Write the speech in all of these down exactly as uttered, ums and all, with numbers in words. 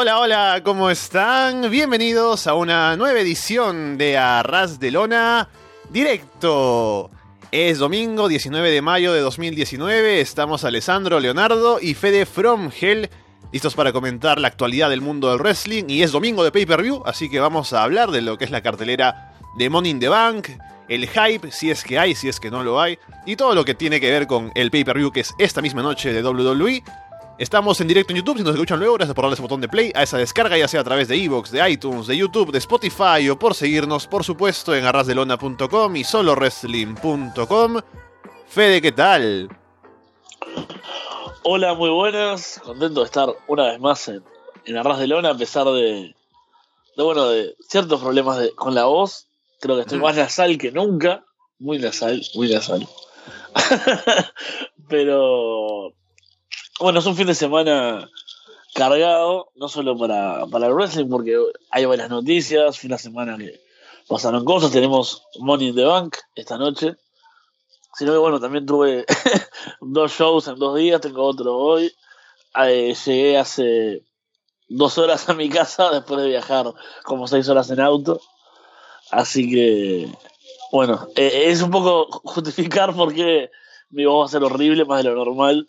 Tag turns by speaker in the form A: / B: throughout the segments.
A: Hola, hola, ¿cómo están? Bienvenidos a una nueva edición de Arras de Lona Directo. Es domingo diecinueve de mayo de dos mil diecinueve, estamos Alessandro, Leonardo y Fede from Hell, listos para comentar la actualidad del mundo del wrestling, y es domingo de pay-per-view, así que vamos a hablar de lo que es la cartelera de Money in the Bank, el hype, si es que hay, si es que no lo hay, y todo lo que tiene que ver con el pay-per-view que es esta misma noche de doble u doble u E. Estamos en directo en YouTube, si nos escuchan luego, gracias por darle ese botón de play a esa descarga, ya sea a través de iVoox, de iTunes, de YouTube, de Spotify, o por seguirnos, por supuesto, en arras de lona punto com y solo wrestling punto com. Fede, ¿qué tal?
B: Hola, muy buenas, contento de estar una vez más en, en Arras de Lona, a pesar de, de, bueno, de ciertos problemas de, con la voz. Creo que estoy más nasal que nunca, muy nasal, muy nasal. Pero... bueno, es un fin de semana cargado, no solo para, para el wrestling, porque hay buenas noticias, fin de semana que pasaron cosas, tenemos Money in the Bank esta noche, sino que bueno, también tuve dos shows en dos días, tengo otro hoy, eh, llegué hace dos horas a mi casa después de viajar como seis horas en auto, así que bueno, eh, es un poco justificar por qué mi voz va a ser horrible, más de lo normal.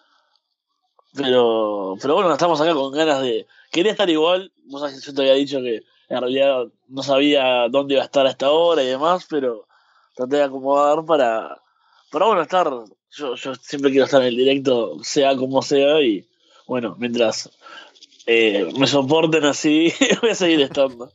B: Pero, pero bueno, estamos acá con ganas de... quería estar igual, vos sabés que yo te había dicho que en realidad no sabía dónde iba a estar a esta hora y demás, pero traté de acomodar para, para bueno, estar... Yo, yo siempre quiero estar en el directo, sea como sea, y bueno, mientras eh, me soporten así, voy a seguir estando.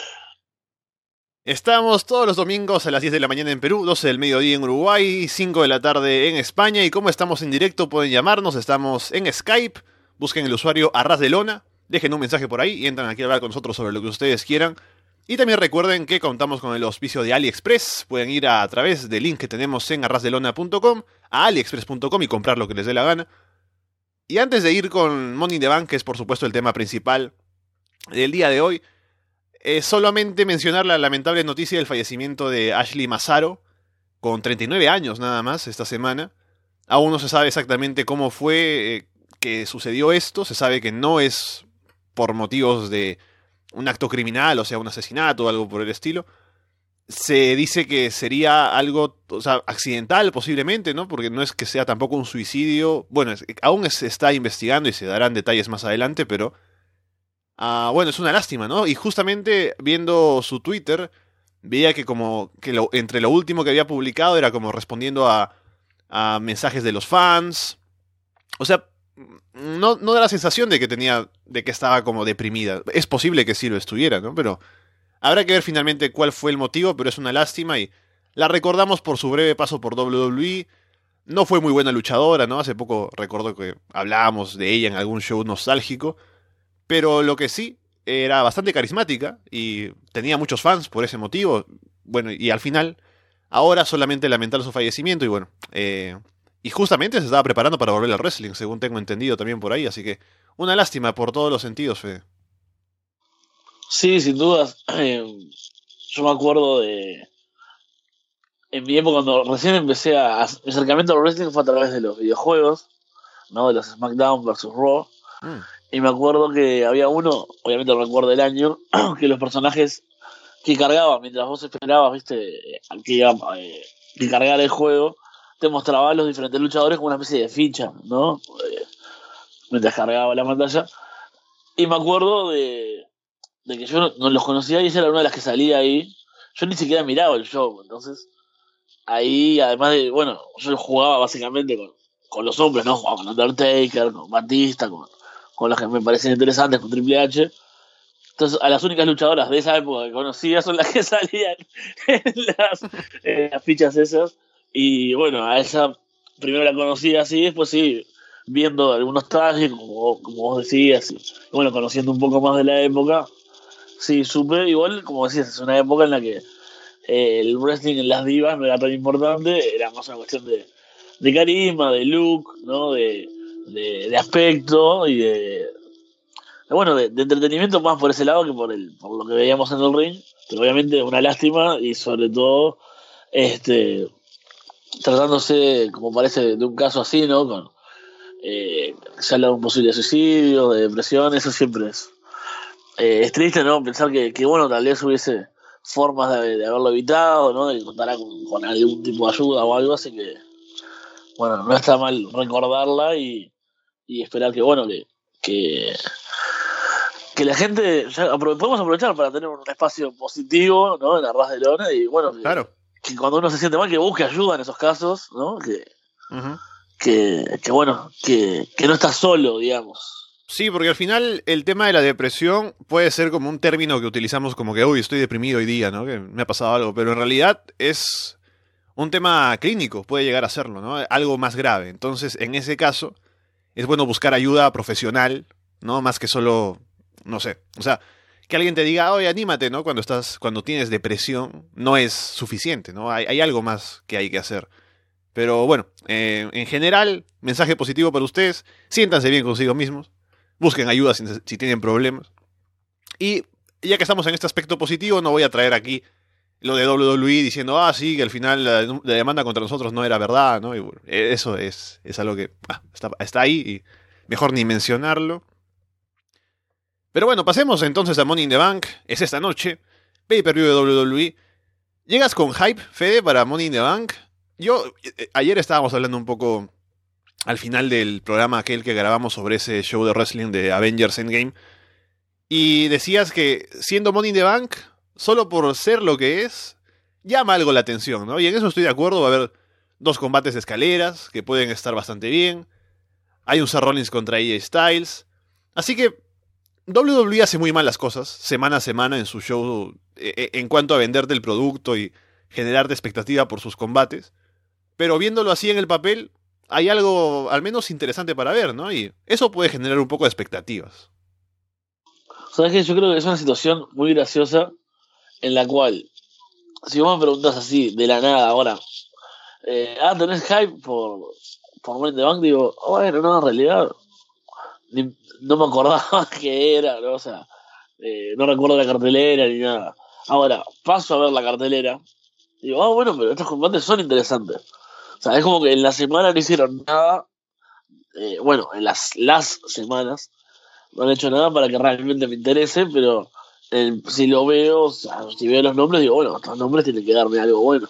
A: Estamos todos los domingos a las diez de la mañana en Perú, doce del mediodía en Uruguay, cinco de la tarde en España, y como estamos en directo pueden llamarnos, estamos en Skype, busquen el usuario Arras de Lona, dejen un mensaje por ahí y entran aquí a hablar con nosotros sobre lo que ustedes quieran. Y también recuerden que contamos con el auspicio de AliExpress, pueden ir a, a través del link que tenemos en arras de lona punto com a aliexpress punto com y comprar lo que les dé la gana. Y antes de ir con Money in the Bank, que es por supuesto el tema principal del día de hoy, Eh, solamente mencionar la lamentable noticia del fallecimiento de Ashley Massaro, con treinta y nueve años nada más esta semana. Aún no se sabe exactamente cómo fue eh, que sucedió esto, se sabe que no es por motivos de un acto criminal, o sea, un asesinato o algo por el estilo. Se dice que sería algo, o sea, accidental posiblemente, ¿no? Porque no es que sea tampoco un suicidio. Bueno, es, aún se está investigando y se darán detalles más adelante, pero... Ah, bueno, es una lástima, ¿no? Y justamente viendo su Twitter, veía que como que lo, entre lo último que había publicado era como respondiendo a, a mensajes de los fans. O sea, no, no da la sensación de que tenía, de que estaba como deprimida. Es posible que sí lo estuviera, ¿no? Pero habrá que ver finalmente cuál fue el motivo, pero es una lástima y la recordamos por su breve paso por doble u doble u E. No fue muy buena luchadora, ¿no? Hace poco recuerdo que hablábamos de ella en algún show nostálgico. Pero lo que sí, era bastante carismática y tenía muchos fans por ese motivo. Bueno, y al final, ahora solamente lamentar su fallecimiento y bueno, eh, y justamente se estaba preparando para volver al wrestling, según tengo entendido también por ahí, así que una lástima por todos los sentidos, Fede.
B: Sí, sin dudas. Eh, yo me acuerdo de... en mi época, cuando recién empecé a... mi acercamiento al wrestling fue a través de los videojuegos, ¿no? De los SmackDown versus Raw.
A: Mm.
B: Y me acuerdo que había uno, obviamente no recuerdo el año, que los personajes que cargaban mientras vos esperabas, viste, que iba eh, que cargara el juego, te mostraba a los diferentes luchadores como una especie de ficha, ¿no? Eh, mientras cargaba la pantalla. Y me acuerdo de, de que yo no, no los conocía y ella era una de las que salía ahí. Yo ni siquiera miraba el show, entonces ahí, además de, bueno, yo jugaba básicamente con, con los hombres, ¿no? Jugaba con Undertaker, con Batista, con con los que me parecen interesantes, con Triple H. Entonces, a las únicas luchadoras de esa época que conocía son las que salían en las, en las fichas esas. Y bueno, a ella primero la conocí así, después sí, viendo algunos trajes, como, como vos decías, y bueno, conociendo un poco más de la época, sí, supe. Igual, como decías, es una época en la que eh, el wrestling en las divas no era tan importante, era más una cuestión de, de carisma, de look, ¿no? De De, de aspecto y de, de bueno de, de entretenimiento más por ese lado que por el por lo que veíamos en el ring, pero obviamente una lástima y sobre todo este tratándose como parece de un caso así, ¿no? Con eh, se habla de un posible suicidio, de depresión, eso siempre es eh, es triste, ¿no? Pensar que, que, bueno, tal vez hubiese formas de, de haberlo evitado, ¿no? De contar con, con algún tipo de ayuda o algo, así que, bueno, no está mal recordarla y, y esperar que, bueno, que, que, que la gente, ya apro- podemos aprovechar para tener un espacio positivo, ¿no? En Arras de Lona y, bueno, que,
A: Claro.
B: que cuando uno se siente mal, que busque ayuda en esos casos, ¿no? Que,
A: Ujú.
B: que, que bueno, que, que no estás solo, digamos.
A: Sí, porque al final el tema de la depresión puede ser como un término que utilizamos como que, uy, estoy deprimido hoy día, ¿no? Que me ha pasado algo, pero en realidad es un tema clínico, puede llegar a serlo, ¿no? Algo más grave. Entonces, en ese caso, es bueno buscar ayuda profesional, ¿no? Más que solo, no sé, o sea, que alguien te diga, oye, anímate, ¿no? Cuando estás, cuando tienes depresión, no es suficiente, ¿no? Hay, hay algo más que hay que hacer. Pero bueno, eh, en general, mensaje positivo para ustedes, siéntanse bien consigo mismos, busquen ayuda si, si tienen problemas. Y ya que estamos en este aspecto positivo, no voy a traer aquí lo de W W E diciendo, ah, sí, que al final la, la demanda contra nosotros no era verdad, ¿no? Y bueno, eso es, es algo que ah, está, está ahí y mejor ni mencionarlo. Pero bueno, pasemos entonces a Money in the Bank. Es esta noche, pay-per-view de W W E. ¿Llegas con hype, Fede, para Money in the Bank? Yo, eh, ayer estábamos hablando un poco al final del programa aquel que grabamos sobre ese show de wrestling de Avengers Endgame. Y decías que siendo Money in the Bank, solo por ser lo que es, llama algo la atención, ¿no? Y en eso estoy de acuerdo, va a haber dos combates de escaleras que pueden estar bastante bien. Hay un Seth Rollins contra A J Styles. Así que W W E hace muy mal las cosas, semana a semana en su show, eh, en cuanto a venderte el producto y generarte expectativa por sus combates. Pero viéndolo así en el papel, hay algo al menos interesante para ver, ¿no? Y eso puede generar un poco de expectativas.
B: ¿Sabes qué? Yo creo que es una situación muy graciosa en la cual, si vos me preguntás así, de la nada ahora, eh, ah, ¿tenés hype por, por Money in the Bank? Digo, oh, bueno, no, en realidad ni- no me acordaba qué era, ¿no? O sea, eh, no recuerdo la cartelera ni nada. Ahora, paso a ver la cartelera, digo, ah, bueno, pero estos combates son interesantes. O sea, es como que en la semana no hicieron nada, eh, bueno, en las, las semanas no han hecho nada para que realmente me interese, pero eh, si lo veo, o sea, si veo los nombres, digo, bueno, estos nombres tienen que darme algo bueno.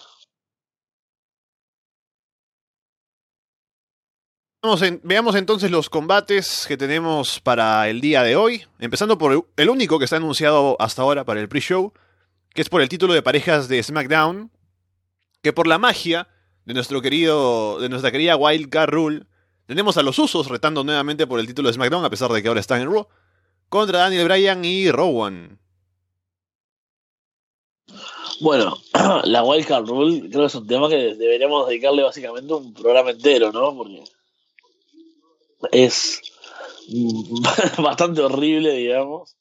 A: Vamos en- veamos entonces los combates que tenemos para el día de hoy. Empezando por el- el único que está anunciado hasta ahora para el pre-show, que es por el título de parejas de SmackDown, que por la magia de nuestro querido, de nuestra querida Wild Card Rule, tenemos a los Usos retando nuevamente por el título de SmackDown, a pesar de que ahora están en Raw, contra Daniel Bryan y Rowan.
B: Bueno, la Wildcard Rule creo que es un tema que deberíamos dedicarle básicamente un programa entero, ¿no? Porque es mm, bastante horrible, digamos,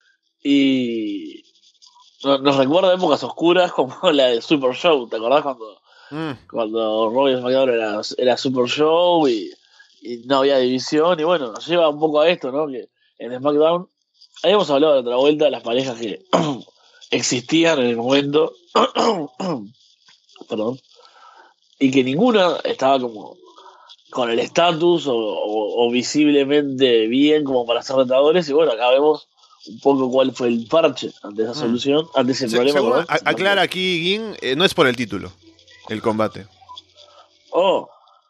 B: y no- nos recuerda épocas oscuras como la de Super Show, ¿te acordás cuando,
A: Mm,
B: cuando Roy SmackDown era, era Super Show y, y no había división? Y bueno, nos lleva un poco a esto, ¿no? Que en SmackDown habíamos hablado de otra vuelta de las parejas que existían en el momento, perdón, y que ninguna estaba como con el estatus o, o- o visiblemente bien como para ser retadores. Y bueno, acá vemos un poco cuál fue el parche ante esa
A: mm.
B: solución, ante ese
A: Se-
B: problema,
A: según a-
B: perdón, que se
A: aclara
B: planteó.
A: aquí Gin, eh, no es por el título, el combate.
B: Oh,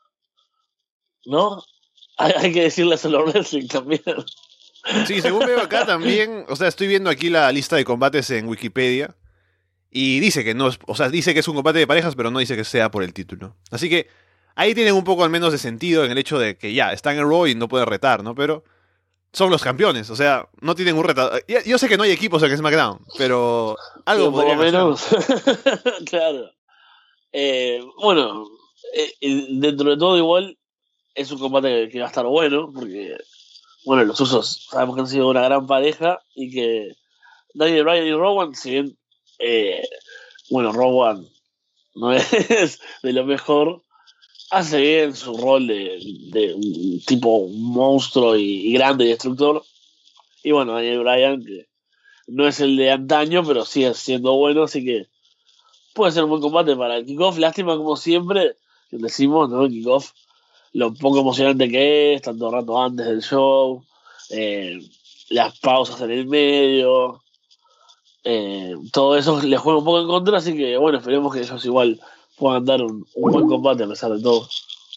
B: ¿no? Hay, hay que decirle a Solo Wrestling también.
A: Sí, según veo acá también, o sea, estoy viendo aquí la lista de combates en Wikipedia. Y dice que no es, o sea, dice que es un combate de parejas, pero no dice que sea por el título. Así que ahí tienen un poco al menos de sentido en el hecho de que ya, están en Raw y no pueden retar, ¿no? Pero son los campeones, o sea, no tienen un retador. Ya- Yo sé que no hay equipos en SmackDown, pero algo
B: Pero por lo
A: podrían hacer.
B: menos, claro. Eh, bueno, eh, eh, dentro de todo igual es un combate que, que va a estar bueno, porque, bueno, los usos sabemos que han sido una gran pareja y que Daniel Bryan y Rowan, si bien, eh, bueno, Rowan no es de lo mejor, hace bien su rol de, de un tipo monstruo y, y grande y destructor. Y bueno, Daniel Bryan, que no es el de antaño, pero sigue siendo bueno, así que puede ser un buen combate para el kickoff. Lástima, como siempre, que decimos, ¿no? El kickoff, lo poco emocionante que es, tanto rato antes del show. Eh, las pausas en el medio, eh, todo eso le juega un poco en contra, así que bueno, esperemos que ellos igual puedan dar un, un buen combate a pesar de todo.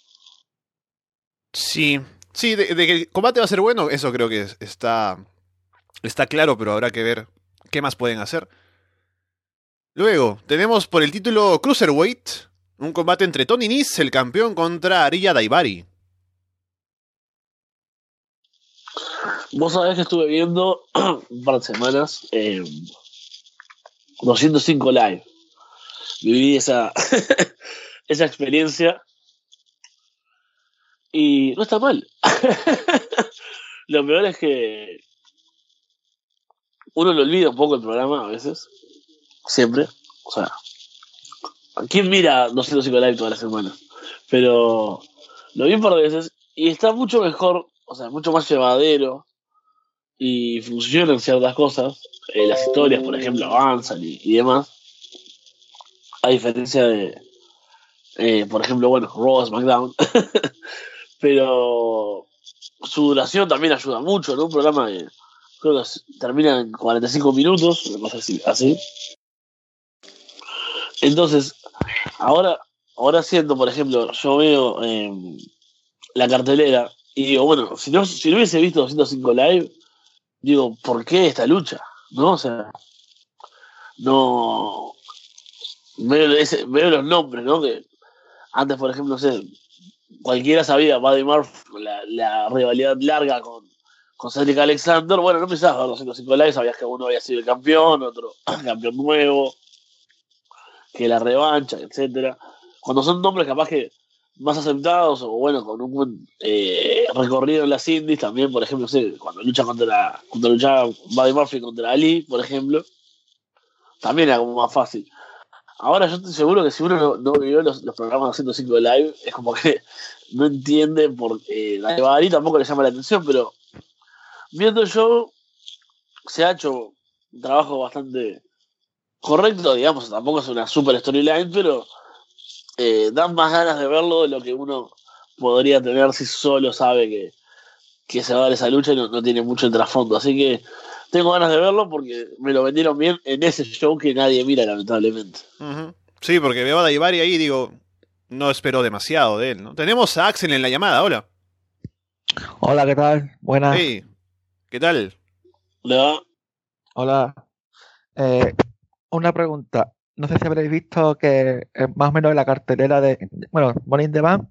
A: Sí, sí, de, de que el combate va a ser bueno, eso creo que es- está, está claro, pero habrá que ver qué más pueden hacer. Luego, tenemos por el título Cruiserweight, un combate entre Tony Nese, el campeón, contra Arya Daivari.
B: Vos sabés que estuve viendo un par de semanas eh, doscientos cinco Live. Viví esa, esa experiencia y no está mal. Lo peor es que uno lo olvida un poco el programa a veces, siempre. O sea, ¿quién mira doscientos cinco Live todas las semanas? Pero lo vi un par de veces y está mucho mejor, o sea, mucho más llevadero y funcionan ciertas cosas. Eh, las historias, por ejemplo, avanzan y, y demás. A diferencia de, eh, por ejemplo, bueno, Raw, SmackDown. Pero su duración también ayuda mucho, ¿no? Un programa que creo que termina en cuarenta y cinco minutos, una cosa así. así. Entonces, ahora, ahora siento, por ejemplo, yo veo eh, la cartelera y digo, bueno, si no, si no hubiese visto doscientos cinco Live, digo, ¿por qué esta lucha? ¿No? O sea, no. Veo, ese- veo los nombres, ¿no? Que antes, por ejemplo, no sé, cualquiera sabía, Buddy Murphy, la, la rivalidad larga con, con Cedric Alexander. Bueno, no pensabas ver doscientos cinco Live, sabías que uno había sido el campeón, otro campeón nuevo, que la revancha, etcétera. Cuando son nombres capaz que más aceptados o bueno, con un buen eh, recorrido en las indies también, por ejemplo, no sé, cuando lucha contra cuando luchaba Buddy Murphy contra Ali, por ejemplo, también era como más fácil. Ahora yo estoy seguro que si uno no, no vio los, los programas de ciento cinco Live, es como que no entiende por qué eh, Daivari tampoco le llama la atención, pero viendo el show se ha hecho un trabajo bastante correcto, digamos, tampoco es una super storyline, pero eh, dan más ganas de verlo de lo que uno podría tener si solo sabe que, que se va a dar esa lucha y no, no tiene mucho el trasfondo. Así que tengo ganas de verlo porque me lo vendieron bien en ese show que nadie mira, lamentablemente.
A: Ujú. Sí, porque veo a Daivari ahí y digo, no espero demasiado de él, ¿no? Tenemos a Axel en la llamada, hola.
C: Hola, ¿qué tal? Buenas.
A: Hey, ¿qué tal?
B: Le va.
C: Hola. Eh, una pregunta. No sé si habréis visto que eh, más o menos en la cartelera de, bueno, Money in the Bank,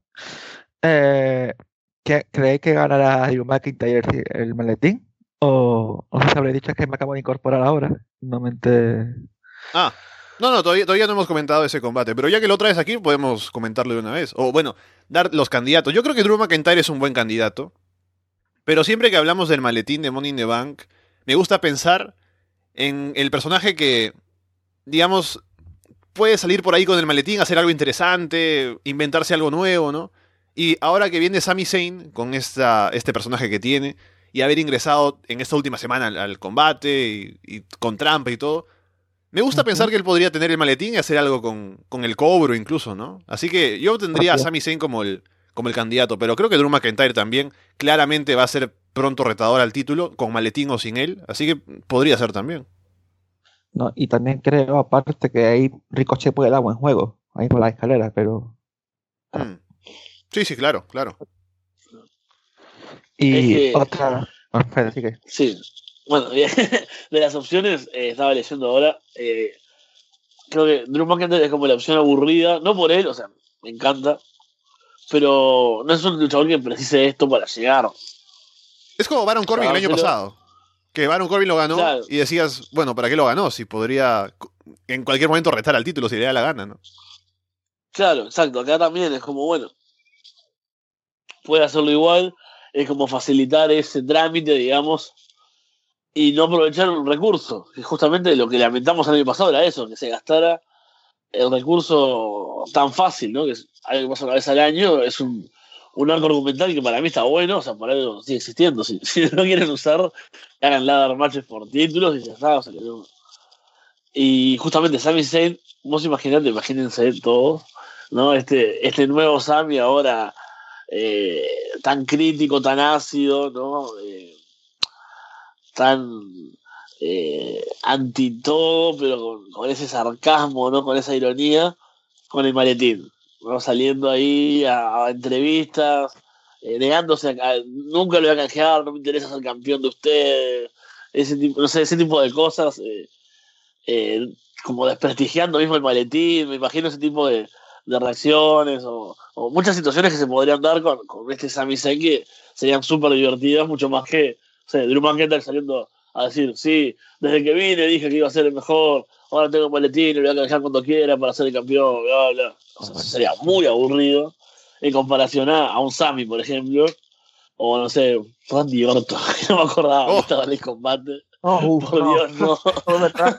C: eh, ¿que- ¿creéis que ganará Drew McIntyre el, el maletín? O no sé si habréis dicho, es que me acabo de incorporar ahora. No me enteré.
A: Ah, no, no, todavía, todavía no hemos comentado ese combate, pero ya que lo traes aquí, podemos comentarlo de una vez. O bueno, dar los candidatos. Yo creo que Drew McIntyre es un buen candidato, pero siempre que hablamos del maletín de Money in the Bank, me gusta pensar en el personaje que, digamos, puede salir por ahí con el maletín, hacer algo interesante, inventarse algo nuevo, ¿no? Y ahora que viene Sami Zayn con esta, este personaje que tiene, y haber ingresado en esta última semana al, al combate, y, y con trampa y todo, me gusta pensar
C: Ujú.
A: que él podría tener el maletín y hacer algo con, con el cobro incluso, ¿no? Así que yo tendría a
C: Hostia.
A: Sami Zayn como el, como el candidato, pero creo que Drew McIntyre también claramente va a ser pronto retador al título, con maletín o sin él, así que podría ser también.
C: No, y también creo, aparte, que ahí Ricochet puede dar buen juego, ahí por la escalera, pero.
A: Mm. Sí, sí, claro, claro.
B: Es
C: Y
B: que,
C: otra. Ah, espera, sí que.
B: sí. Bueno, de las opciones, eh, estaba leyendo ahora. Eh, creo que Drew McIntyre es como la opción aburrida. No por él, o sea, me encanta. Pero no es un luchador que precise esto para llegar.
A: Es como Baron
B: O sea,
A: Corbin el año
B: dárselo.
A: pasado. Que Baron Corbin lo ganó
B: Claro,
A: y decías, bueno, ¿para qué lo ganó? Si podría en cualquier momento retar al título si le da la gana, ¿no?
B: claro, exacto. Acá también es como, bueno, puede hacerlo igual. Es como facilitar ese trámite, digamos, y no aprovechar un recurso. Que justamente lo que lamentamos el año pasado era eso, que se gastara el recurso tan fácil, ¿no? Que es algo que pasa una vez al año, es un, un arco argumental que para mí está bueno, o sea, por algo sigue existiendo. Si, si no lo quieren usar, hagan ladder matches por títulos y ya está, o sea, que no. Y justamente Sami Zayn, vos imaginate, imagínense todos, ¿no? Este, este nuevo Sami ahora eh, tan crítico, tan ácido, ¿no? Eh, tan eh, anti todo, pero con, con ese sarcasmo, ¿no? Con esa ironía, con el maletín, ¿no? Saliendo ahí a, a entrevistas, eh, negándose a, a- nunca lo voy a canjear, no me interesa ser campeón de usted, ese tipo, no sé, ese tipo de cosas, eh, eh, como desprestigiando mismo el maletín, me imagino ese tipo de, de reacciones o, o muchas situaciones que se podrían dar con, con este Sami Zayn que serían súper divertidas, mucho más que, o sea, Drew McIntyre saliendo a decir, sí, desde que vine dije que iba a ser el mejor, ahora tengo el maletín, lo voy a canjear cuando quiera para ser el campeón, bla, bla. O sea, eso sería muy aburrido en comparación a, a un Sami, por ejemplo, o no sé, Randy Orton, que no me acordaba que
A: Oh,
B: estaba en el combate.
C: Oh, uf,
B: Por
C: no.
B: Dios, no.
C: No me tra-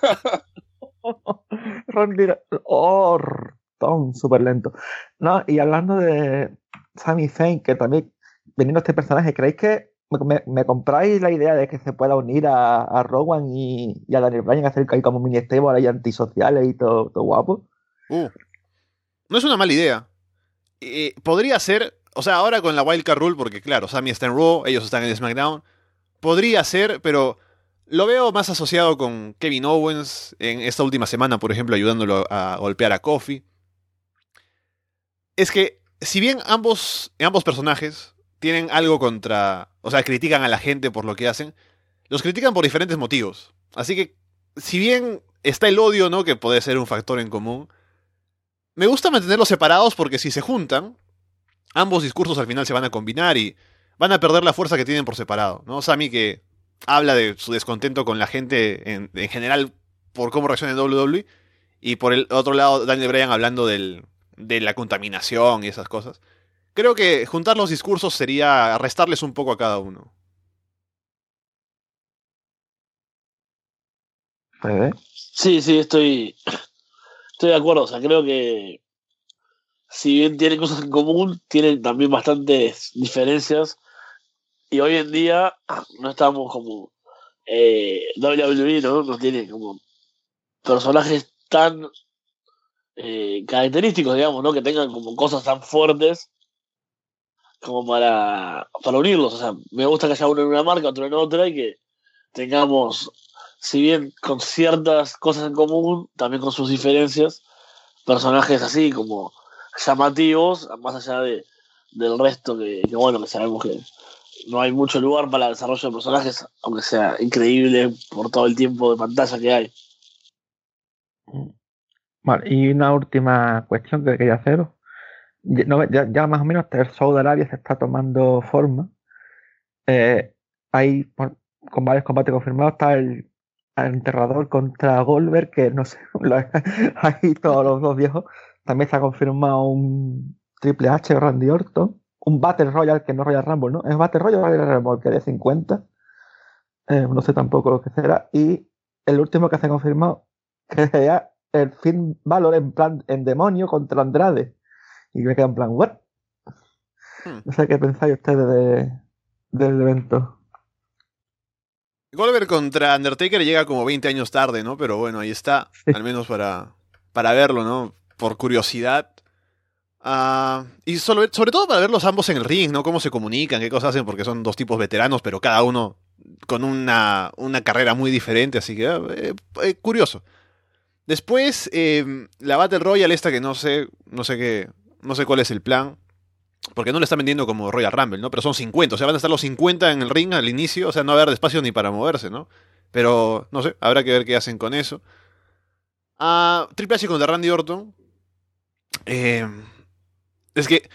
C: Randy Orton, súper lento. No, y hablando de Sami Zayn, que también, veniendo a este personaje, ¿creéis que me, me- me compráis la idea de que se pueda unir a, a Rowan y, y a Daniel Bryan, hacer ahí como mini stable ahí antisociales y todo, todo guapo?
A: uh, no es una mala idea. Eh, podría ser, o sea, ahora con la Wildcard Rule, porque claro, Sami está en Raw, ellos están en SmackDown. Podría ser, pero lo veo más asociado con Kevin Owens en esta última semana, por ejemplo, ayudándolo a golpear a Kofi. Es que, si bien ambos, ambos personajes tienen algo contra, o sea, critican a la gente por lo que hacen, los critican por diferentes motivos. Así que, si bien está el odio, ¿no? Que puede ser un factor en común, me gusta mantenerlos separados porque si se juntan, ambos discursos al final se van a combinar y van a perder la fuerza que tienen por separado, ¿no? Sami que habla de su descontento con la gente en, en general por cómo reacciona en W W E y por el otro lado Daniel Bryan hablando del, de la contaminación y esas cosas. Creo que juntar los discursos sería restarles un poco a cada uno.
C: Pues,
B: Sí, sí, estoy, estoy de acuerdo. O sea, creo que si bien tienen cosas en común, tienen también bastantes diferencias. Y hoy en día no estamos como eh, W W E, ¿no? No tiene como personajes tan eh, característicos, digamos, ¿no? Que tengan como cosas tan fuertes como para, para unirlos. O sea, me gusta que haya uno en una marca, otro en otra y que tengamos, si bien con ciertas cosas en común, también con sus diferencias, personajes así como llamativos, más allá de, del resto que, que, bueno, que sabemos que no hay mucho lugar para el desarrollo de personajes, aunque sea increíble por todo el tiempo de pantalla que hay.
C: vale, y una última cuestión que quería haceros. Ya, no, ya- ya más o menos el show de Arabia se está tomando forma. Eh, hay por- con varios combates confirmados. Está el, el enterrador contra Goldberg, que no sé, lo- ahí todos los dos viejos. También se ha confirmado un Triple H o Randy Orton. Un Battle Royale que no es Royal Rumble, ¿no? Es Battle Royale o Royal Rumble, que de cincuenta. Eh, no sé tampoco lo que será. Y el último que se ha confirmado, que sería el Finn Balor en plan en demonio contra Andrade. Y me queda en plan, ¿what?
A: Hmm.
C: No sé qué pensáis ustedes de, del evento.
A: Goldberg contra Undertaker llega como veinte años tarde, ¿no? Pero bueno, ahí está, al menos para, para verlo, ¿no? Por curiosidad. Ah, y sobre, sobre todo para verlos ambos en el ring, ¿no? Cómo se comunican, qué cosas hacen, porque son dos tipos veteranos, pero cada uno con una, una carrera muy diferente, así que eh, eh, curioso. Después, eh, la Battle Royale esta que no sé, no sé qué, no sé cuál es el plan, porque no le están vendiendo como Royal Rumble, ¿no? Pero son cincuenta, o sea, van a estar los cincuenta en el ring al inicio, o sea, no va a haber espacio ni para moverse, ¿no? Pero, no sé, habrá que ver qué hacen con eso. Ah, Triple H contra Randy Orton. Eh, es que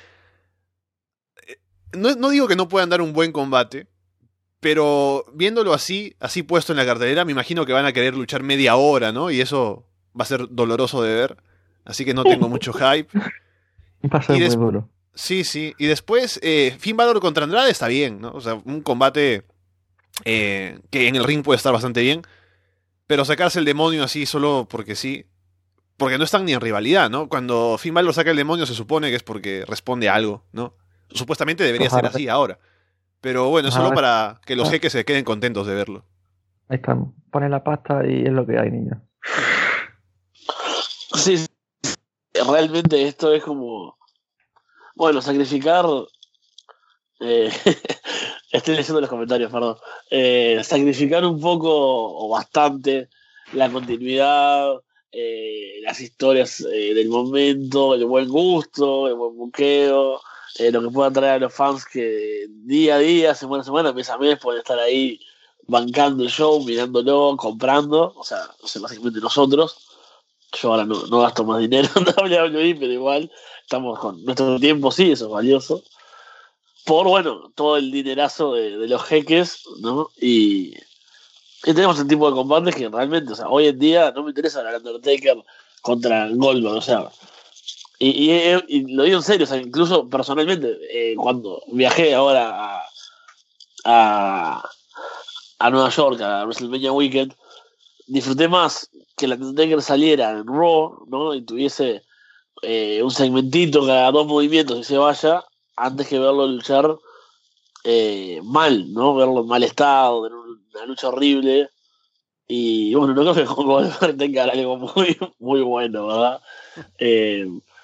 A: no, no digo que no puedan dar un buen combate, pero viéndolo así, así puesto en la cartelera, me imagino que van a querer luchar media hora, ¿no? Y eso va a ser doloroso de ver. Así que no tengo mucho hype.
C: Va a ser
A: Y
C: muy
A: des-
C: duro.
A: sí, sí. Y después, eh, Finn Balor contra Andrade está bien, ¿no? O sea, un combate eh, que en el ring puede estar bastante bien. Pero sacarse el demonio así solo porque sí. Porque no están ni en rivalidad, ¿no? Cuando Finn Balor saca el demonio se supone que es porque responde a algo, ¿no? Supuestamente debería ser
C: Ojalá.
A: así ahora. Pero bueno, es solo
C: Ojalá.
A: para que los
C: Ah,
A: jeques se queden contentos de verlo.
C: ahí estamos. Ponen la pasta y es lo que hay, niños.
B: Sí, sí, realmente esto es como, bueno, sacrificar eh, Estoy leyendo los comentarios, perdón. Eh, sacrificar un poco o bastante la continuidad, eh, las historias eh, del momento, el buen gusto, el buen buqueo, eh, lo que pueda traer a los fans que día a día, semana a semana, mes a mes, pueden estar ahí bancando el show, mirándolo, comprando. O sea, o sea básicamente nosotros. Yo ahora no, no gasto más dinero en doble u doble u E, pero igual estamos con nuestro tiempo, sí, eso es valioso. Por, bueno, todo el dinerazo de, de los jeques, ¿no? Y, y tenemos el tipo de combates que realmente, o sea, hoy en día no me interesa el Undertaker contra Goldberg, o sea, y, y, y lo digo en serio, o sea, incluso personalmente, eh, cuando viajé ahora a, a, a Nueva York, a WrestleMania Weekend, disfruté más que el Undertaker saliera en Raw, ¿no? Y tuviese eh, un segmentito cada dos movimientos y se vaya, antes que verlo luchar eh, mal, ¿no? Verlo en mal estado, en una lucha horrible. Y bueno, no creo que con Goldberg tenga algo muy, muy bueno, ¿verdad? Eh,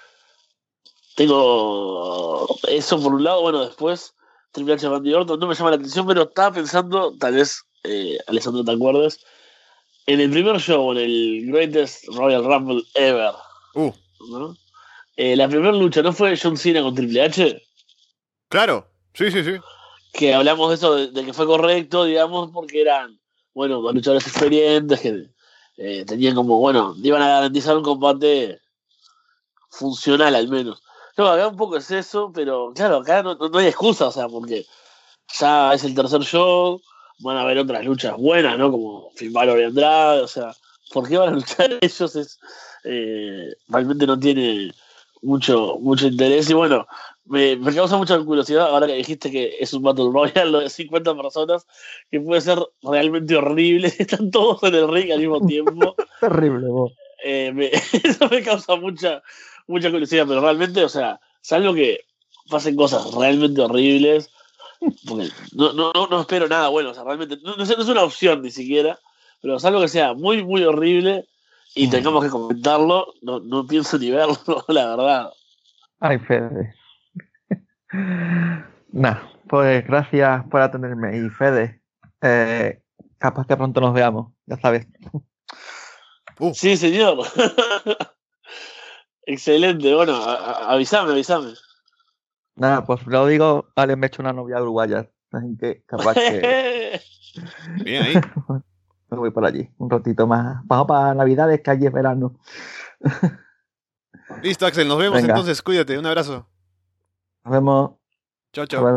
B: tengo eso por un lado, bueno, después Triple H Randy Orton no me llama la atención, pero estaba pensando, tal vez, eh, Alessandro, te acuerdes, en el primer show, en el Greatest Royal Rumble Ever,
A: Uh,
B: ¿no? Eh, la primera lucha, ¿no fue John Cena con Triple H?
A: claro. Sí, sí, sí.
B: Que hablamos de eso, de, de que fue correcto, digamos, porque eran, bueno, dos luchadores experientes que eh, tenían como, bueno, iban a garantizar un combate funcional al menos. No, acá un poco es eso, pero claro, acá no, no, no hay excusa, o sea, porque ya es el tercer show, van a haber otras luchas buenas, ¿no? Como Finn Balor y Andrade, o sea, ¿por qué van a luchar ellos? Es, eh, realmente no tiene mucho, mucho interés. Y bueno, me, me causa mucha curiosidad ahora que dijiste que es un Battle Royale, lo de cincuenta personas, que puede ser realmente horrible. Están todos en el ring al mismo tiempo.
C: Terrible, vos.
B: Eh, me- eso me causa mucha, mucha curiosidad, pero realmente, o sea, salvo que pasen cosas realmente horribles, porque no, no, no, no espero nada bueno, o sea, realmente, no, no, sé, no es una opción ni siquiera, pero salvo que sea muy, muy horrible y tengamos que comentarlo, no, no pienso ni verlo, la verdad.
C: Ay, Fede. Nah, pues gracias por atenderme. Y Fede, eh, capaz que pronto nos veamos, ya sabes.
A: Uh,
B: Sí, señor. Excelente, bueno, a- a- avísame, avísame.
C: Nada, pues lo digo, vale, me he hecho una novia uruguaya, así que capaz que
A: bien ahí.
C: me voy por allí un ratito más. Vamos para Navidades, que allí es verano.
A: Listo, Axel, nos vemos
C: Venga.
A: entonces. Cuídate, un abrazo.
C: Nos vemos.
A: Chao,
C: A
A: chao.
C: ver.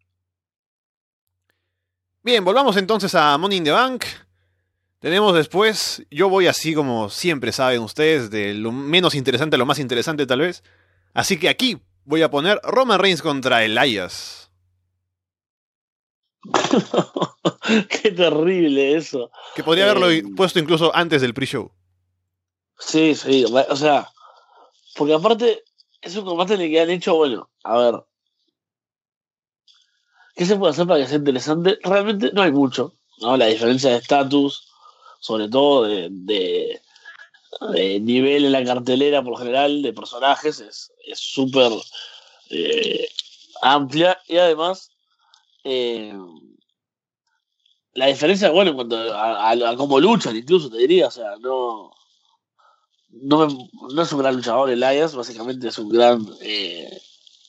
A: Bien, volvamos entonces a Money in the Bank. Tenemos después, yo voy así como siempre saben ustedes, de lo menos interesante a lo más interesante tal vez. Así que aquí voy a poner Roman Reigns contra Elias.
B: Qué terrible eso.
A: Que podría haberlo
B: Eh,
A: puesto incluso antes del pre-show.
B: Sí, sí, o sea, porque aparte es un combate en el que han hecho, bueno, a ver, ¿qué se puede hacer para que sea interesante? Realmente no hay mucho, ¿no? La diferencia de estatus, sobre todo de, de, de nivel en la cartelera por lo general, de personajes, es es súper eh, amplia y además eh, la diferencia, bueno, en cuanto a, a, a cómo luchan, incluso te diría, o sea, no. No, me- no es un gran luchador Elias, básicamente es un gran eh,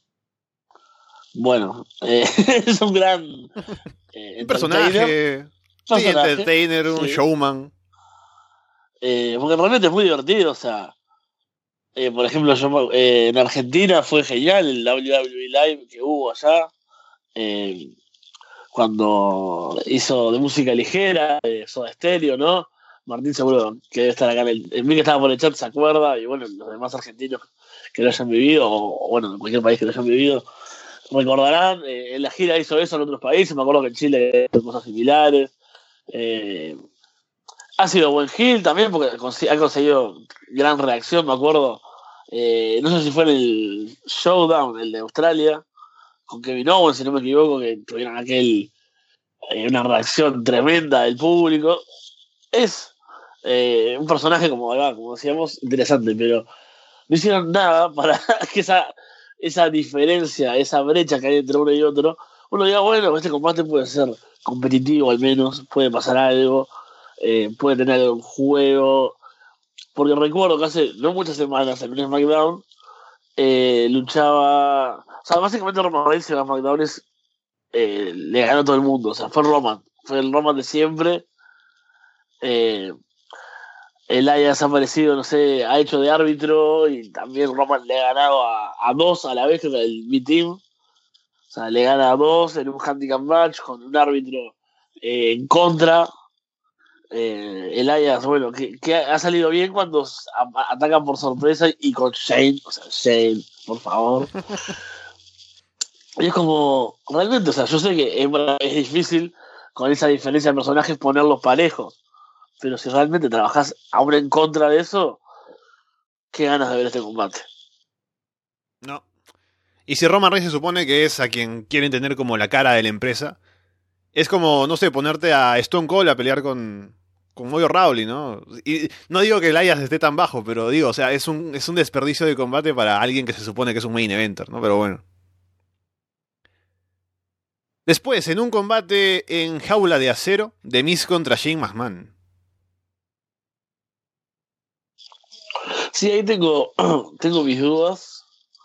B: bueno, eh, es un gran eh,
A: Un
B: entertainer,
A: personaje, sí,
B: personaje,
A: entertainer, un
B: sí.
A: showman.
B: Eh, porque realmente es muy divertido, o sea, eh, por ejemplo, yo, eh, en Argentina fue genial el W W E Live que hubo allá, eh, cuando hizo de música ligera, de Soda Stereo, ¿no? Martín seguro que debe estar acá en el, el mí que estaba por el chat se acuerda, y bueno, los demás argentinos que lo hayan vivido, o, o bueno, en cualquier país que lo hayan vivido, recordarán, eh, en la gira hizo eso en otros países, me acuerdo que en Chile hizo cosas similares. Eh, ha sido buen heel también porque consi- ha conseguido gran reacción, me acuerdo. Eh, no sé si fue en el Showdown, el de Australia, con Kevin Owens, si no me equivoco, que tuvieron aquel, eh, una reacción tremenda del público. Es eh, un personaje, como, como decíamos, interesante, pero no hicieron nada para que esa, esa diferencia, esa brecha que hay entre uno y otro, uno diga, bueno, este combate puede ser competitivo al menos, puede pasar algo, eh, puede tener algún juego. Porque recuerdo que hace no muchas semanas en un SmackDown eh, luchaba. O sea, básicamente Roman Reigns en SmackDown es, eh, le ganó a todo el mundo. O sea, fue Roman. Fue el Roman de siempre. Eh, Elias ha aparecido, no sé, ha hecho de árbitro y también Roman le ha ganado a, a dos a la vez, creo que el B-Team. O sea, le gana a dos en un handicap match con un árbitro eh, en contra. Eh, Elias, bueno, que, que ha salido bien cuando a, atacan por sorpresa y con Shane, o sea, Shane, por favor. Y es como, realmente, o sea, yo sé que es, es difícil con esa diferencia de personajes ponerlos parejos, pero si realmente trabajas aún en contra de eso, qué ganas de ver este combate.
A: No. Y si Roman Reigns se supone que es a quien quieren tener como la cara de la empresa, es como, no sé, ponerte a Stone Cold a pelear con, con Mojo Rawley, ¿no? Y no digo que el Elias esté tan bajo, pero digo, o sea, es un, es un desperdicio de combate para alguien que se supone que es un main eventer, ¿no? Pero bueno. Después, en un combate en jaula de acero, The Miz contra Shane McMahon.
B: Sí, ahí tengo, tengo mis dudas,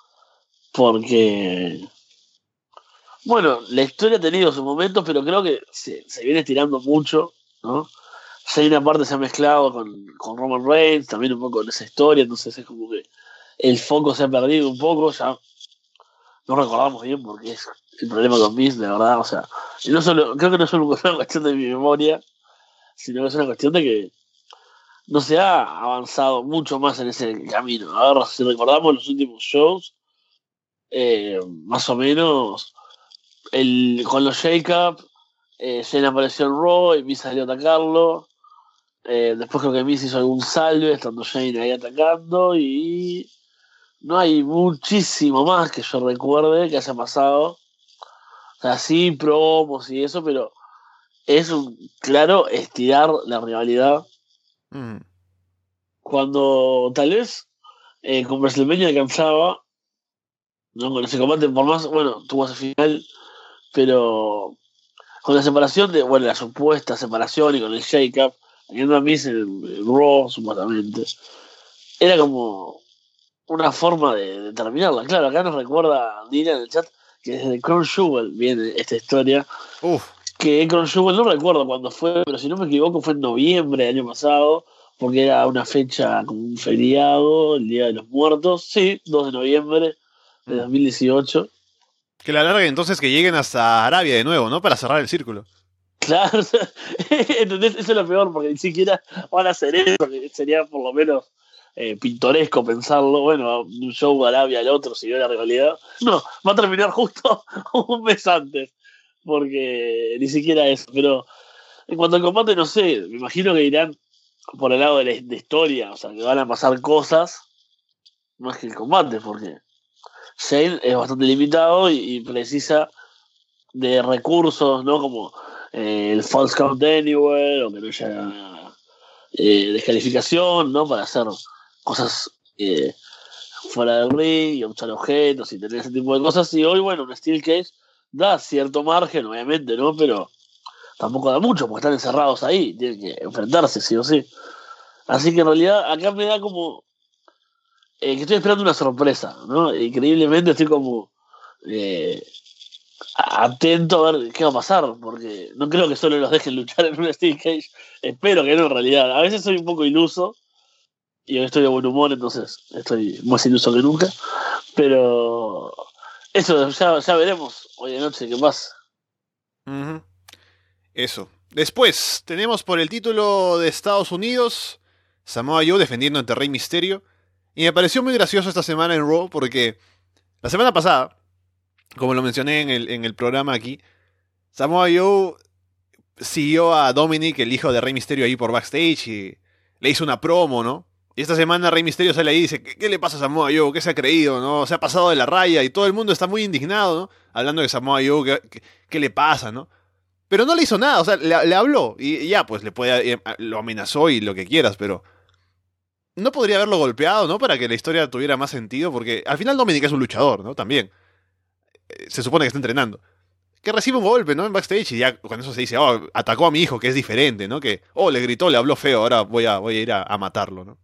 B: porque, bueno, la historia ha tenido sus momentos, pero creo que se, se viene estirando mucho, ¿no? Shane aparte se ha mezclado con, con Roman Reigns, también un poco en esa historia, entonces es como que el foco se ha perdido un poco, ya no recordamos bien porque es el problema con Miz, de verdad, o sea, y no solo, creo que no es solo una cuestión de mi memoria, sino que es una cuestión de que no se ha avanzado mucho más en ese camino. A ver, si recordamos los últimos shows, eh, más o menos, el, con los shake-up, eh, Shane apareció en Raw y Miz salió a atacarlo. Eh, después creo que Miz hizo algún salve estando Shane ahí atacando y no hay muchísimo más que yo recuerde que haya pasado. O sea, sí, promos y eso, pero es un claro estirar la rivalidad.
A: Mm.
B: Cuando tal vez eh, con WrestleMania alcanzaba, ¿no? Con ese combate, por más, bueno, tuvo ese final, pero con la separación de, bueno, la supuesta separación y con el shake-up, teniendo a Miz en el Raw, supuestamente, era como una forma de, de terminarla. Claro, acá nos recuerda Dina en el chat que desde Crown Jewel viene esta historia.
A: Uf.
B: Que Crown Jewel no recuerdo cuándo fue, pero si no me equivoco fue en noviembre del año pasado, porque era una fecha como un feriado, el Día de los Muertos. Sí, dos de noviembre de dos mil dieciocho.
A: Que la larga entonces que lleguen hasta Arabia de nuevo, ¿no? Para cerrar el círculo.
B: Claro, ¿entendés? Eso es lo peor, porque ni siquiera van a hacer eso, que sería por lo menos eh, pintoresco pensarlo. Bueno, un show de Arabia al otro, si veo la rivalidad. No, va a terminar justo un mes antes, porque ni siquiera eso. Pero en cuanto al combate, no sé, me imagino que irán por el lado de la de historia, o sea, que van a pasar cosas más que el combate, porque Shane es bastante limitado y, y precisa de recursos, ¿no? Como eh, el false count anywhere, o que no haya eh, descalificación, ¿no? Para hacer cosas eh, fuera del ring y usar objetos y tener ese tipo de cosas. Y hoy, bueno, un Steel Cage da cierto margen, obviamente, ¿no? Pero tampoco da mucho, porque están encerrados ahí, tienen que enfrentarse, sí o sí. Así que en realidad acá me da como eh, que estoy esperando una sorpresa, ¿no? Increíblemente estoy como eh, atento a ver qué va a pasar, porque no creo que solo los dejen luchar en un Steel Cage. Espero que no, en realidad. A veces soy un poco iluso y hoy estoy de buen humor, entonces estoy más iluso que nunca. Pero eso ya, ya veremos hoy de noche qué pasa.
A: Uh-huh. Eso. Después, tenemos por el título de Estados Unidos Samoa Joe defendiendo ante Rey Mysterio. Y me pareció muy gracioso esta semana en Raw porque la semana pasada, como lo mencioné en el, en el programa aquí, Samoa Joe siguió a Dominic, el hijo de Rey Mysterio, ahí por backstage y le hizo una promo, ¿no? Y esta semana Rey Mysterio sale ahí y dice, ¿qué, qué le pasa a Samoa Joe? ¿Qué se ha creído? ¿No? Se ha pasado de la raya y todo el mundo está muy indignado, ¿no? Hablando de Samoa Joe, ¿qué, qué, qué le pasa, no? Pero no le hizo nada, o sea, le, le habló y ya, pues le puede, eh, lo amenazó y lo que quieras, pero no podría haberlo golpeado, ¿no? Para que la historia tuviera más sentido, porque al final Dominic es un luchador, ¿no? También. Eh, se supone que está entrenando. que recibe un golpe, ¿no? En backstage y ya con eso se dice, oh, atacó a mi hijo, que es diferente, ¿no? Que, oh, le gritó, le habló feo, ahora voy a, voy a ir a, a matarlo, ¿no?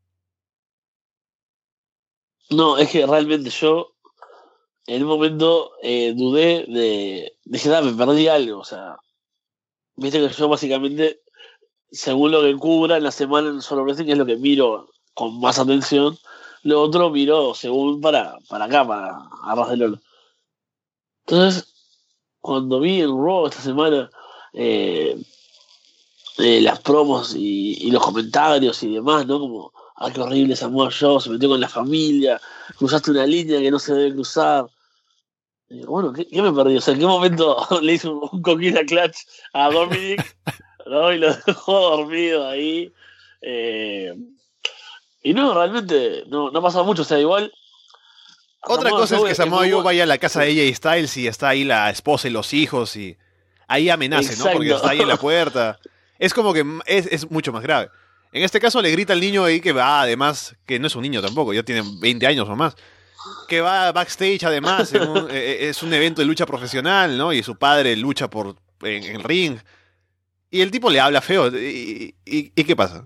B: No, es que realmente yo en un momento eh, dudé de. Dije, nada, me perdí algo. O sea, viste que yo básicamente, según lo que cubra en la semana en Solo Wrestling, es lo que miro con más atención. Lo otro miro según para, para acá, para Arras de Lolo. Entonces, cuando vi en Raw esta semana eh, eh, las promos y, y los comentarios y demás, ¿no? Como, ah, qué horrible Samoa Joe, se metió con la familia, cruzaste una línea que no se debe cruzar. Y digo, bueno, ¿qué, ¿qué me perdí? O sea, ¿en qué momento le hizo un, un coquina clutch a Dominic, ¿no? Y lo dejó dormido ahí. Eh, y no, realmente no, no ha pasado mucho, o sea, igual.
A: Otra
B: Samoa
A: cosa es
B: Joe
A: que
B: es
A: Samoa
B: muy
A: Joe
B: bu-
A: vaya a la casa de A J Styles y está ahí la esposa y los hijos y ahí amenace, ¿no? Porque
B: Exacto.
A: está ahí en la puerta. Es como que es, es mucho más grave. En este caso le grita al niño ahí que va, además, que no es un niño tampoco, ya tiene veinte años o más, que va backstage además, en un- eh, es un evento de lucha profesional, ¿no? Y su padre lucha por en, en el ring. Y el tipo le habla feo. ¿Y, y, y qué pasa?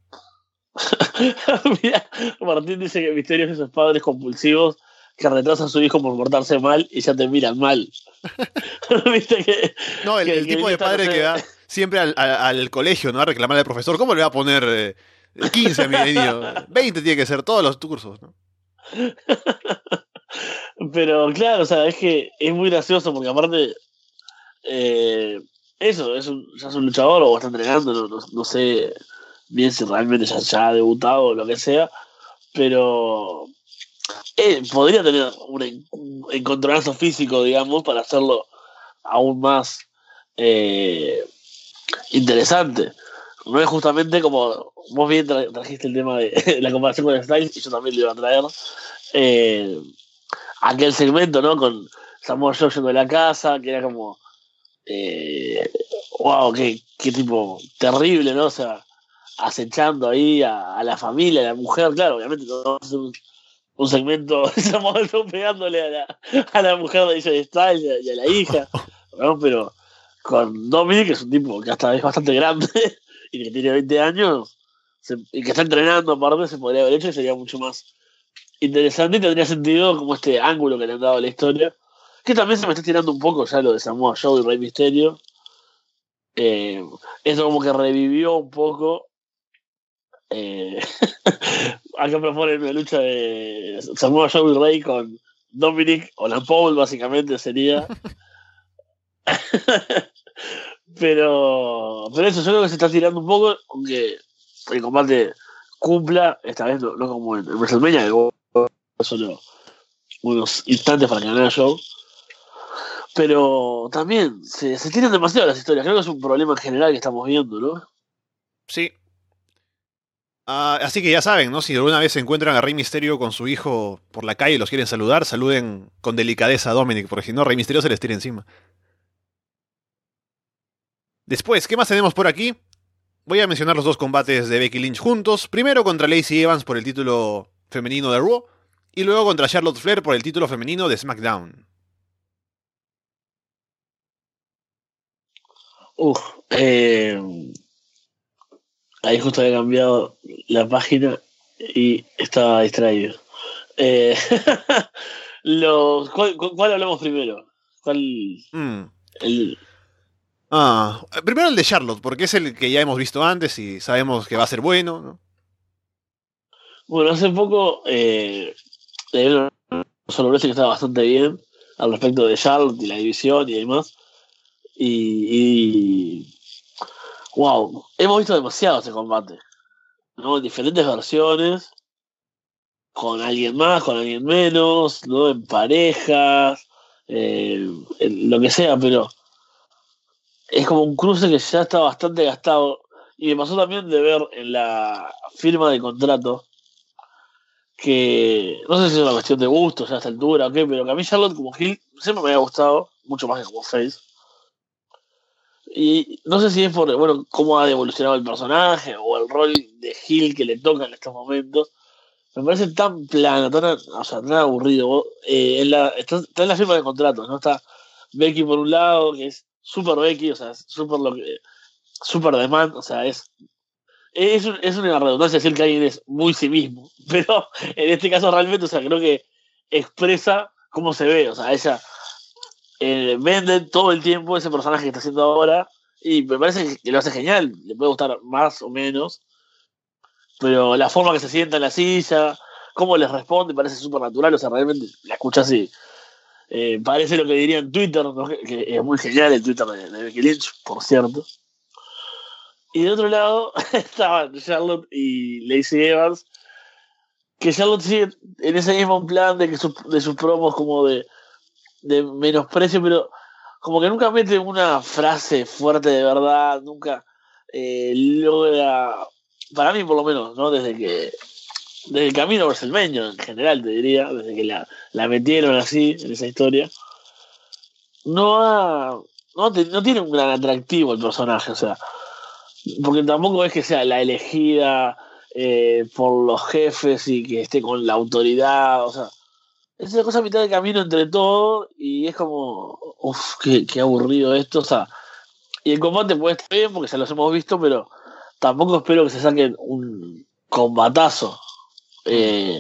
B: Mira, Martín dice que Misterio es esos padres compulsivos que retrasan a su hijo por portarse mal y ya te miran mal. Viste que,
A: No, el,
B: que,
A: el
B: que
A: tipo de
B: Vinita, no
A: padre que
B: sé,
A: va siempre al, al- al colegio, ¿no? A reclamarle al profesor. ¿Cómo le va a poner eh, quince a mi niño? veinte tiene que ser todos los cursos, ¿no?
B: pero claro, o sea, es que es muy gracioso porque aparte eh, eso, es un, ya es un luchador o está entrenando, no, no, no sé bien si realmente ya, ya ha debutado o lo que sea, pero eh, podría tener un, en- un encontronazo físico, digamos, para hacerlo aún más eh, interesante. No es justamente como vos bien tra- trajiste el tema de la comparación con Styles y yo también lo iba a traer. eh, Aquel segmento, ¿no? Con Samoa Joe yendo de la casa, que era como eh, wow, qué, qué tipo terrible, ¿no? O sea, acechando ahí a, a la familia, a la mujer, claro, obviamente no vamos a hacer un, un segmento de Samoa Joe pegándole a la, a la mujer de J Styles y a, y a la hija, ¿no? Pero con Dominic, que es un tipo que hasta es bastante grande y que tiene veinte años se- y que está entrenando aparte, se podría haber hecho y sería mucho más interesante y tendría sentido como este ángulo que le han dado a la historia. Que también se me está tirando un poco ya lo de Samoa Joe y Rey Mysterio. Eh, Eso como que revivió un poco. Eh, Acá proponen una lucha de Samoa Joe y Rey con Dominic o la Paul, básicamente sería. pero, pero eso, yo creo que se está tirando un poco, aunque el combate cumpla, esta vez no, no como en, en WrestleMania, que hubo solo unos instantes para que ganara Joe. Pero también se, se tiran demasiado las historias. Creo que es un problema en general que estamos viendo, ¿no?
A: Sí. Ah, así que ya saben, ¿no? Si alguna vez se encuentran a Rey Misterio con su hijo por la calle y los quieren saludar, saluden con delicadeza a Dominic, porque si no, Rey Misterio se les tira encima. Después, ¿qué más tenemos por aquí? Voy a mencionar los dos combates de Becky Lynch juntos. Primero contra Lacey Evans por el título femenino de Raw. Y luego contra Charlotte Flair por el título femenino de SmackDown.
B: Uf, eh, ahí justo había cambiado la página y estaba distraído. Eh, los, ¿cuál, cu- cuál hablamos primero? ¿Cuál?
A: Mm.
B: El,
A: Ah, primero el de Charlotte, porque es el que ya hemos visto antes y sabemos que va a ser bueno, ¿no?
B: bueno, hace poco eh, le dieron solo que estaba bastante bien al respecto de Charlotte y la división y demás. Y, y wow, hemos visto demasiado ese combate, ¿no? En diferentes versiones, con alguien más, con alguien menos, ¿no? En parejas, eh, en lo que sea, pero es como un cruce que ya está bastante gastado. Y me pasó también de ver en la firma de contrato que no sé si es una cuestión de gusto ya a esta altura o qué, pero que a mí Charlotte como Hill siempre me había gustado, mucho más que como Face. Y no sé si es por, bueno, cómo ha evolucionado el personaje o el rol de Hill que le toca en estos momentos. Me parece tan plano, tan, o sea, tan aburrido. Eh, en la, está, está en la firma de contratos, ¿no? Está Becky por un lado, que es super Becky, o sea, super lo que, super demand, o sea, es es, un- es una redundancia decir que alguien es muy sí mismo, pero en este caso realmente, o sea, creo que expresa cómo se ve, o sea, ella eh, vende todo el tiempo ese personaje que está haciendo ahora y me parece que lo hace genial, le puede gustar más o menos, pero la forma que se sienta en la silla, cómo les responde, parece súper natural, o sea, realmente la escuchas y eh, parece lo que diría en Twitter, ¿no? que, que es muy genial el Twitter de, de Becky Lynch, por cierto. Y de otro lado estaban Charlotte y Lacey Evans, que Charlotte sigue en ese mismo plan de que su- de sus promos como de, de menosprecio, pero como que nunca mete una frase fuerte de verdad, nunca eh, logra, para mí por lo menos, ¿no? Desde que desde el camino a WrestleMania en general, te diría, desde que la, la metieron así en esa historia, no ha, no, te- no tiene un gran atractivo el personaje, o sea, porque tampoco es que sea la elegida eh, por los jefes y que esté con la autoridad, o sea, es una cosa a mitad de camino entre todo y es como, uff, qué, qué aburrido esto, o sea, y el combate puede estar bien porque ya los hemos visto, pero tampoco espero que se saquen un combatazo,
A: Mm.
B: eh,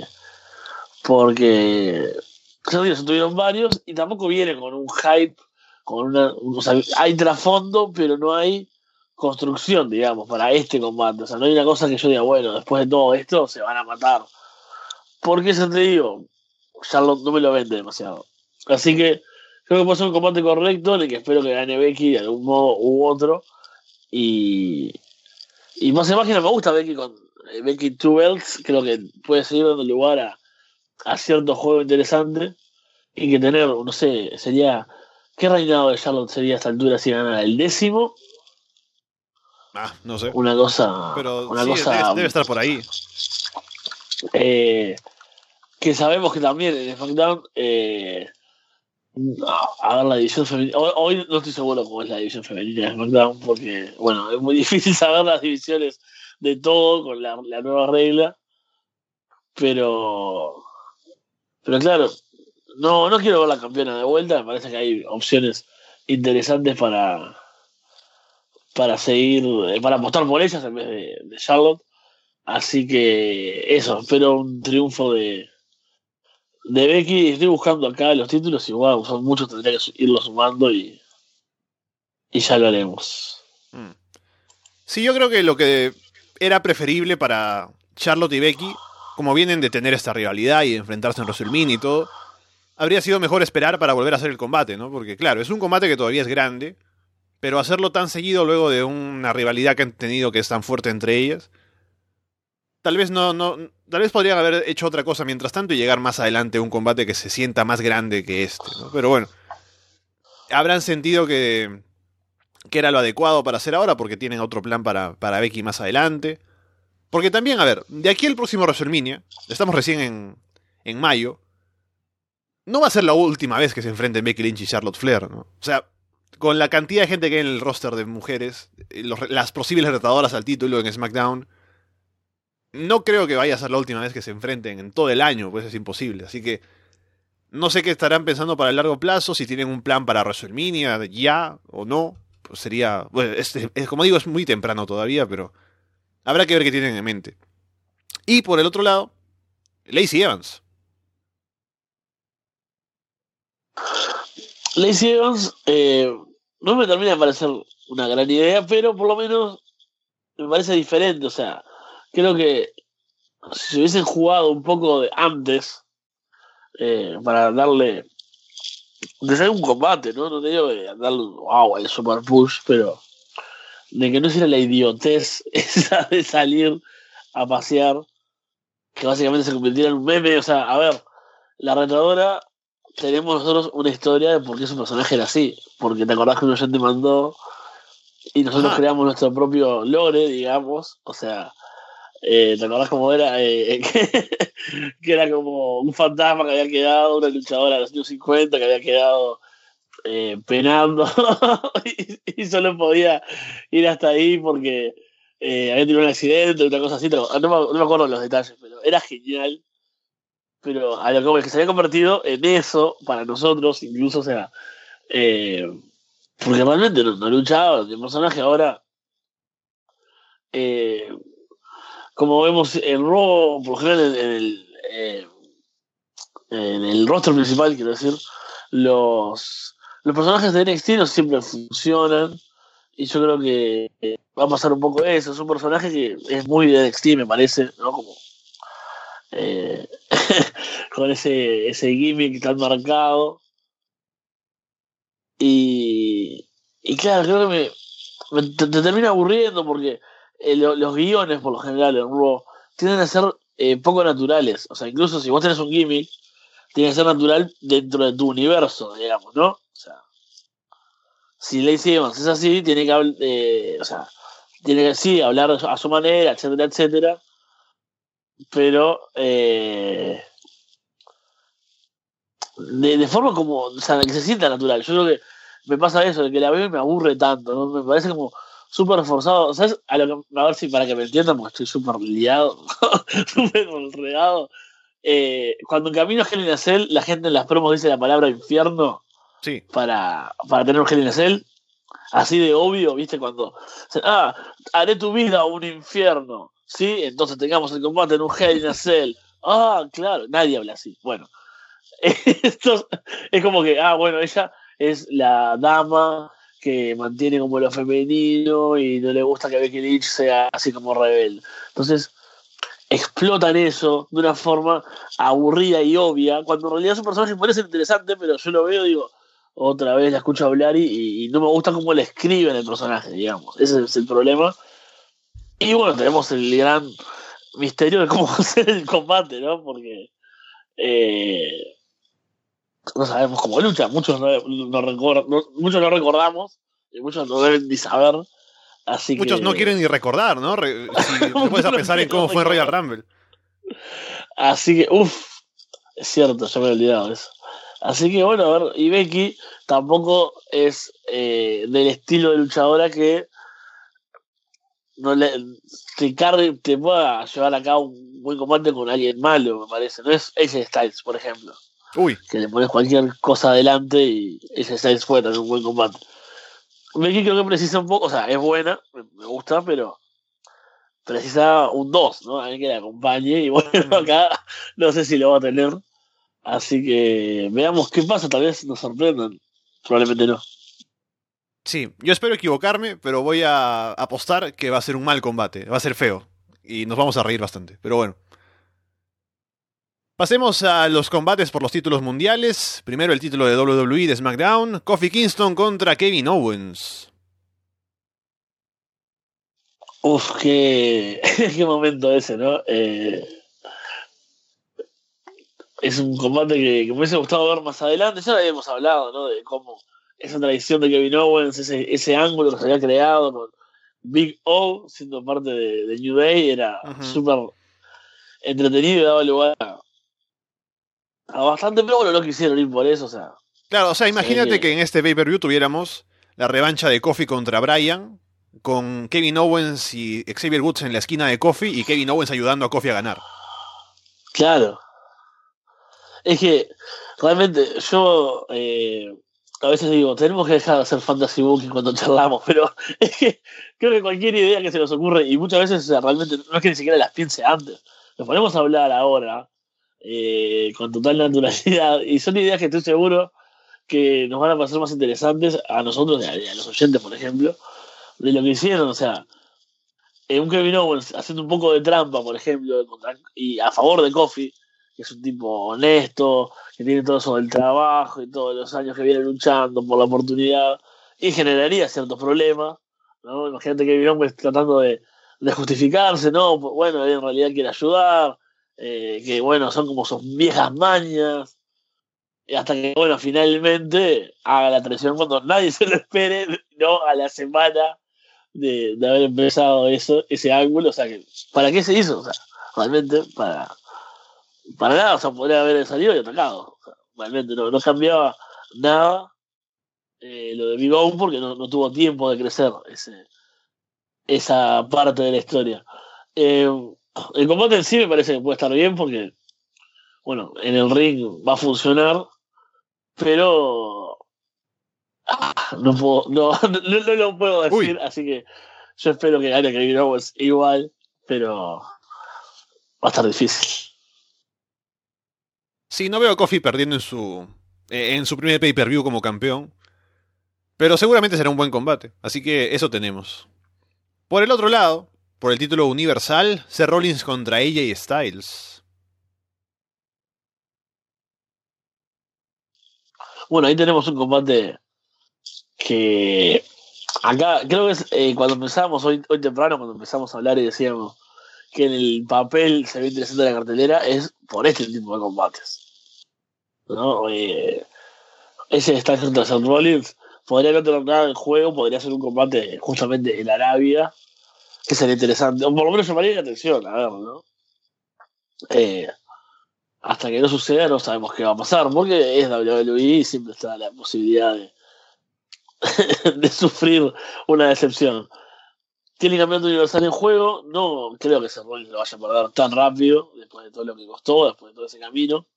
B: porque ya digo, se tuvieron varios y tampoco vienen con un hype, con una, o sea, hay trasfondo, pero no hay construcción, digamos, para este combate. O sea, no hay una cosa que yo diga, bueno, después de todo esto se van a matar. Porque eso te digo, Charlotte no me lo vende demasiado. Así que creo que puede ser un combate correcto en el que espero que gane Becky de algún modo u otro. Y, y más imagen me gusta Becky con eh, Becky Two Belts, creo que puede seguir dando lugar a, a cierto juego interesante y que tener, no sé, sería. ¿Qué reinado de Charlotte sería a esta altura si ganara el décimo?
A: Ah, no sé.
B: Una cosa,
A: Pero
B: una
A: sí, debe,
B: cosa
A: debe estar por ahí.
B: eh, que sabemos que también en SmackDown, eh, a ver la división femenina, hoy, hoy no estoy seguro cómo es la división femenina de SmackDown, porque, bueno, es muy difícil saber las divisiones de todo con la, la nueva regla, pero, pero claro, no, no quiero ver la campeona de vuelta, me parece que hay opciones interesantes para, para seguir, eh, para apostar por ellas en vez de, de Charlotte. Así que eso, espero un triunfo de, de Becky. Estoy buscando acá los títulos y wow, son muchos, tendría que su- irlos sumando y, y ya lo haremos.
A: Mm. Sí, yo creo que lo que era preferible para Charlotte y Becky, como vienen de tener esta rivalidad y de enfrentarse en WrestleMania y todo, habría sido mejor esperar para volver a hacer el combate, ¿no? Porque claro, es un combate que todavía es grande, pero hacerlo tan seguido luego de una rivalidad que han tenido que es tan fuerte entre ellas, tal vez no, no, tal vez podrían haber hecho otra cosa mientras tanto y llegar más adelante a un combate que se sienta más grande que este, ¿no? Pero bueno, habrán sentido que, que era lo adecuado para hacer ahora porque tienen otro plan para, para Becky más adelante. Porque también, a ver, de aquí al próximo WrestleMania, estamos recién en, en mayo, no va a ser la última vez que se enfrenten Becky Lynch y Charlotte Flair, ¿no? O sea, con la cantidad de gente que hay en el roster de mujeres, eh, los- las posibles retadoras al título en SmackDown, no creo que vaya a ser la última vez que se enfrenten en todo el año, pues es imposible. Así que no sé qué estarán pensando para el largo plazo, si tienen un plan para WrestleMania ya o no. Pues sería, bueno, es, es- como digo, es muy temprano todavía, pero habrá que ver qué tienen en mente. Y por el otro lado, Lacey Evans.
B: Lacey Evans eh, no me termina de parecer una gran idea, pero por lo menos me parece diferente. O sea, creo que si se hubiesen jugado un poco de antes eh, para darle de ser un combate, ¿no? No te digo de darle wow, el super push, pero de que no hiciera la idiotez esa de salir a pasear, que básicamente se convirtiera en un meme. O sea, a ver, la retadora, tenemos nosotros una historia de por qué su personaje era así. Porque te acordás que un oyente mandó y nosotros
A: Ajá.
B: creamos nuestro propio lore, digamos. O sea, eh, ¿te acordás cómo era? Eh, que, que era como un fantasma que había quedado, una luchadora de los años cincuenta que había quedado eh, penando y, y solo podía ir hasta ahí porque eh, había tenido un accidente, una cosa así. No, no me, no me acuerdo los detalles, pero era genial. Pero a lo que, que se había convertido en eso para nosotros, incluso, o sea, Eh, porque realmente no, no luchaba, el personaje ahora, eh, como vemos en Raw, por lo general en, en el, eh, en el roster principal, quiero decir, los, los personajes de N X T no siempre funcionan. Y yo creo que va a pasar un poco eso. Es un personaje que es muy de N X T, me parece, ¿no? Como eh, con ese, ese gimmick tan marcado. Y, y claro, creo que me, me- te, te termina aburriendo porque eh, lo- los guiones, por lo general, en Raw, tienden a ser eh, poco naturales. O sea, incluso si vos tenés un gimmick, tiene que ser natural dentro de tu universo, digamos, ¿no? O sea, si Lacey Evans es así, tiene que hablar, eh, o sea, tiene que sí hablar a su manera, etcétera, etcétera, pero eh, de, de forma como, o sea, que se sienta natural. Yo creo que me pasa eso, de que la veo y me aburre tanto, ¿no? Me parece como súper forzado, ¿sabes? A, lo que, a ver si para que me entiendan, porque estoy súper liado, súper enredado. Eh, cuando en camino a Hell in a Cell, la gente en las promos dice la palabra infierno
A: Sí.
B: para, para tener un Hell in a Cell. Así de obvio, ¿viste? Cuando, ah, haré tu vida un infierno, ¿sí? Entonces tengamos el combate en un Hell in a Cell. Ah, claro, nadie habla así. Bueno, esto es como que, ah, bueno, ella es la dama que mantiene como lo femenino y no le gusta que Becky Lynch sea así como rebelde. Entonces, explotan eso de una forma aburrida y obvia, cuando en realidad su personaje puede ser interesante, pero yo lo veo y digo, otra vez la escucho hablar y, y no me gusta cómo le escriben el personaje, digamos. Ese es el problema. Y bueno, tenemos el gran misterio de cómo hacer el combate, ¿no? Porque eh, no sabemos cómo lucha, muchos no, no record- no- muchos no recordamos y muchos no deben ni saber, así
A: Muchos no quieren
B: que
A: ni recordar, ¿no? Re- si te puedes
B: muchos
A: a
B: no
A: pensar en
B: quieren
A: cómo fue Royal
B: recordar.
A: Rumble.
B: Así que, uff, es cierto, yo me he olvidado de eso. Así que bueno, a ver, y Becky tampoco es eh, del estilo de luchadora que no le, te cargue, te pueda llevar a cabo un buen combate con alguien malo, me parece. No es A J Styles, por ejemplo,
A: Uy,
B: que le pones cualquier cosa adelante y A J Styles fuera en un buen combate. Becky creo que precisa un poco, o sea, es buena, me, me gusta, pero precisa un dos, ¿no? Alguien que la acompañe y bueno,
A: ujú.
B: acá no sé si lo va a tener. Así que veamos qué pasa, tal vez nos sorprendan. Probablemente no.
A: Sí, yo espero equivocarme, pero voy a apostar que va a ser un mal combate, va a ser feo. Y nos vamos a reír bastante, pero bueno. Pasemos a los combates por los títulos mundiales. Primero el título de W W E de SmackDown. Kofi Kingston contra Kevin Owens.
B: Uf, qué, qué momento ese, ¿no? Eh, es un combate que, que me hubiese gustado ver más adelante. Ya lo habíamos hablado, ¿no? De cómo esa tradición de Kevin Owens, ese, ese ángulo que se había creado con Big O siendo parte de, de New Day, era
A: Ujú.
B: súper entretenido y daba lugar a, a bastante, pero bueno, no quisieron ir por eso, o sea,
A: Claro, o sea,
B: se ve
A: imagínate que
B: que,
A: en este pay-per-view tuviéramos la revancha de Kofi contra Bryan, con Kevin Owens y Xavier Woods en la esquina de Kofi y Kevin Owens ayudando a Kofi a ganar.
B: claro, es que realmente yo eh, a veces digo, tenemos que dejar de hacer fantasy booking cuando charlamos, pero es que creo que cualquier idea que se nos ocurre, y muchas veces o sea, realmente no es que ni siquiera las piense antes, nos ponemos a hablar ahora eh, con total naturalidad, y son ideas que estoy seguro que nos van a parecer más interesantes a nosotros y a, y a los oyentes, por ejemplo, de lo que hicieron, o sea, eh, un Kevin Owens haciendo un poco de trampa, por ejemplo, contra- y a favor de Kofi, que es un tipo honesto, que tiene todo eso del trabajo y todos los años que viene luchando por la oportunidad, y generaría ciertos problemas, ¿no? Imagínate Kevin Owens tratando de, de justificarse, ¿no? Pues, bueno, él en realidad quiere ayudar, eh, que bueno, son como sus viejas mañas, y hasta que, bueno, finalmente haga la traición cuando nadie se lo espere, ¿no? A la semana de, de haber empezado eso, ese ángulo, o sea que, ¿para qué se hizo? O sea, realmente para, para nada, o sea, podría haber salido y atacado. O sea, realmente no, no cambiaba nada eh, lo de Big O porque no, no tuvo tiempo de crecer ese, esa parte de la historia. Eh, el combate en sí me parece que puede estar bien porque, bueno, en el ring va a funcionar, pero no puedo, no, no, no, no lo puedo decir,
A: Uy.
B: así que yo espero que gane Kevin Owens igual, pero va a estar difícil.
A: Sí, no veo a Kofi perdiendo en su, eh, en su primer pay-per-view como campeón. Pero seguramente será un buen combate. Así que eso tenemos. Por el otro lado, por el título universal, Seth Rollins contra A J Styles.
B: Bueno, ahí tenemos un combate que acá creo que es eh, cuando empezamos hoy, hoy temprano, cuando empezamos a hablar y decíamos que en el papel se ve interesante la cartelera, es por este tipo de combates, ¿no? Eh, ese Styles contra Seth Rollins podría no tener nada en juego, podría ser un combate justamente en Arabia, que sería interesante, o por lo menos llamaría la atención, a ver, ¿no? Eh, hasta que no suceda no sabemos qué va a pasar, porque es W W E y siempre está la posibilidad de, de sufrir una decepción. Tiene campeonato universal en juego, no creo que Seth Rollins lo vaya a perder tan rápido, después de todo lo que costó, después de todo ese camino.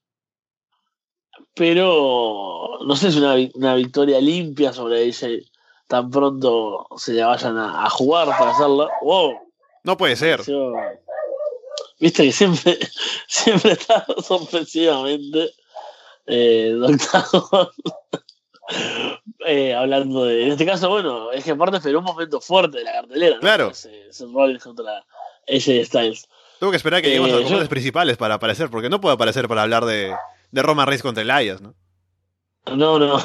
B: Pero no sé si una, una victoria limpia sobre ella tan pronto se le vayan a, a jugar para hacerla. Wow,
A: No puede ser.
B: pareció- viste que siempre, siempre está sorpresivamente eh, Doctor eh, hablando de. En este caso, bueno, es que aparte esperó un momento fuerte de la cartelera, ¿no?
A: Claro.
B: Ese, ese Rollins contra A J Styles.
A: Tengo que esperar a que lleguemos
B: Eh,
A: a los combates
B: yo-
A: principales para aparecer, porque no puedo aparecer para hablar de, de Roman Reigns contra Elias, ¿no?
B: No, no.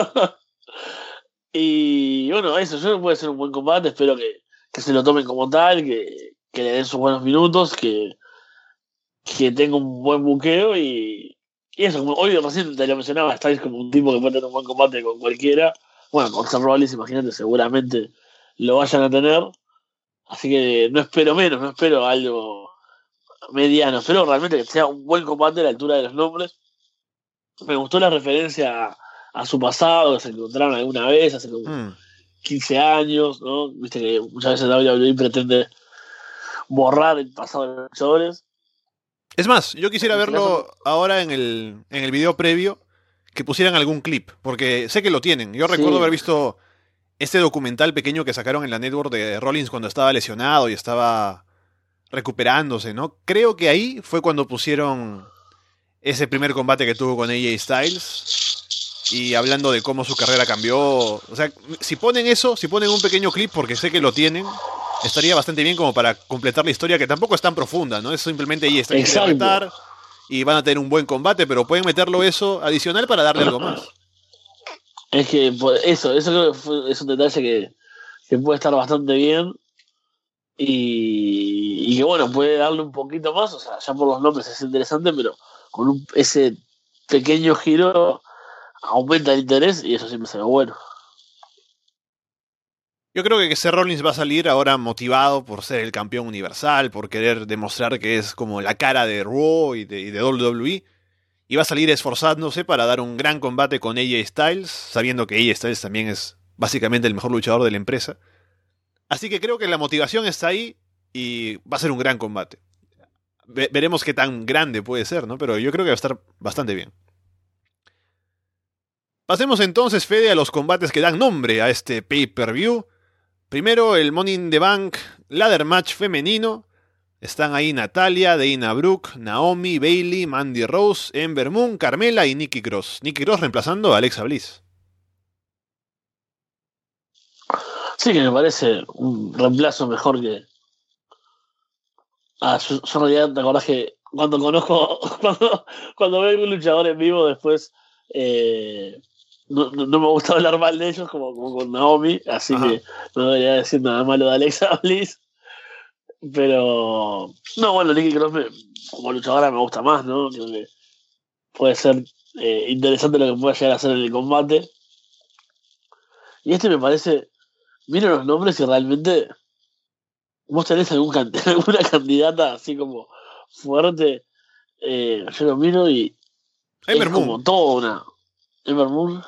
B: Y bueno, eso, yo creo que puede ser un buen combate, espero que, que se lo tomen como tal, que, que le den sus buenos minutos, que, que tenga un buen buqueo y, y eso, como hoy recién te lo mencionaba, estáis como un tipo que puede tener un buen combate con cualquiera. Bueno, con Seth Rollins, imagínate, seguramente lo vayan a tener. Así que no espero menos, no espero algo mediano, espero realmente que sea un buen combate a la altura de los nombres. Me gustó la referencia a, a su pasado, que se encontraron alguna vez, hace como
A: Hmm.
B: quince años, ¿no? Viste que muchas veces W W E pretende borrar el pasado de los luchadores.
A: Es más, yo quisiera
B: En este
A: verlo ahora en el, en el video previo, que pusieran algún clip, porque sé que lo tienen. Yo
B: Sí.
A: recuerdo haber visto este documental pequeño que sacaron en la network de Rollins cuando estaba lesionado y estaba recuperándose, ¿no? Creo que ahí fue cuando pusieron ese primer combate que tuvo con A J Styles y hablando de cómo su carrera cambió. O sea, si ponen eso, si ponen un pequeño clip, porque sé que lo tienen, estaría bastante bien como para completar la historia, que tampoco es tan profunda, ¿no? Es simplemente ahí está quiere
B: Exacto.
A: retar y van a tener un buen combate, pero pueden meterlo eso adicional para darle algo más.
B: Es que por- eso, eso creo que fue- es un detalle que, que puede estar bastante bien y, y que bueno, puede darle un poquito más, o sea, ya por los nombres es interesante, pero con un- ese pequeño giro aumenta el interés y eso siempre se ve bueno.
A: Yo creo que Seth Rollins va a salir ahora motivado por ser el campeón universal, por querer demostrar que es como la cara de Raw y de, y de W W E. Y va a salir esforzándose para dar un gran combate con A J Styles, sabiendo que A J Styles también es básicamente el mejor luchador de la empresa. Así que creo que la motivación está ahí y va a ser un gran combate. Ve- veremos qué tan grande puede ser, ¿no? Pero yo creo que va a estar bastante bien. Pasemos entonces, Fede, a los combates que dan nombre a este pay-per-view. Primero, el Money in the Bank Ladder Match femenino. Están ahí Natalia, Dana Brooke, Naomi, Bailey, Mandy Rose, Ember Moon, Carmela y Nikki Cross. Nikki Cross reemplazando a Alexa Bliss.
B: Sí, que me parece un reemplazo mejor que. Ah, yo, yo en realidad te acordás que cuando conozco, cuando, cuando veo un luchador en vivo después, eh, no, no, no me gusta hablar mal de ellos como, como con Naomi, así
A: Ajá.
B: que no debería decir nada malo de Alexa Bliss. Pero, no, bueno, Nikki Cross me- como luchadora me gusta más, ¿no? Creo que puede ser eh, interesante lo que pueda llegar a hacer en el combate. Y este me parece, miro los nombres y realmente vos tenés algún can- alguna candidata así como fuerte. Eh, yo lo miro y
A: Ember
B: es como
A: Moon.
B: toda una Ember Moon.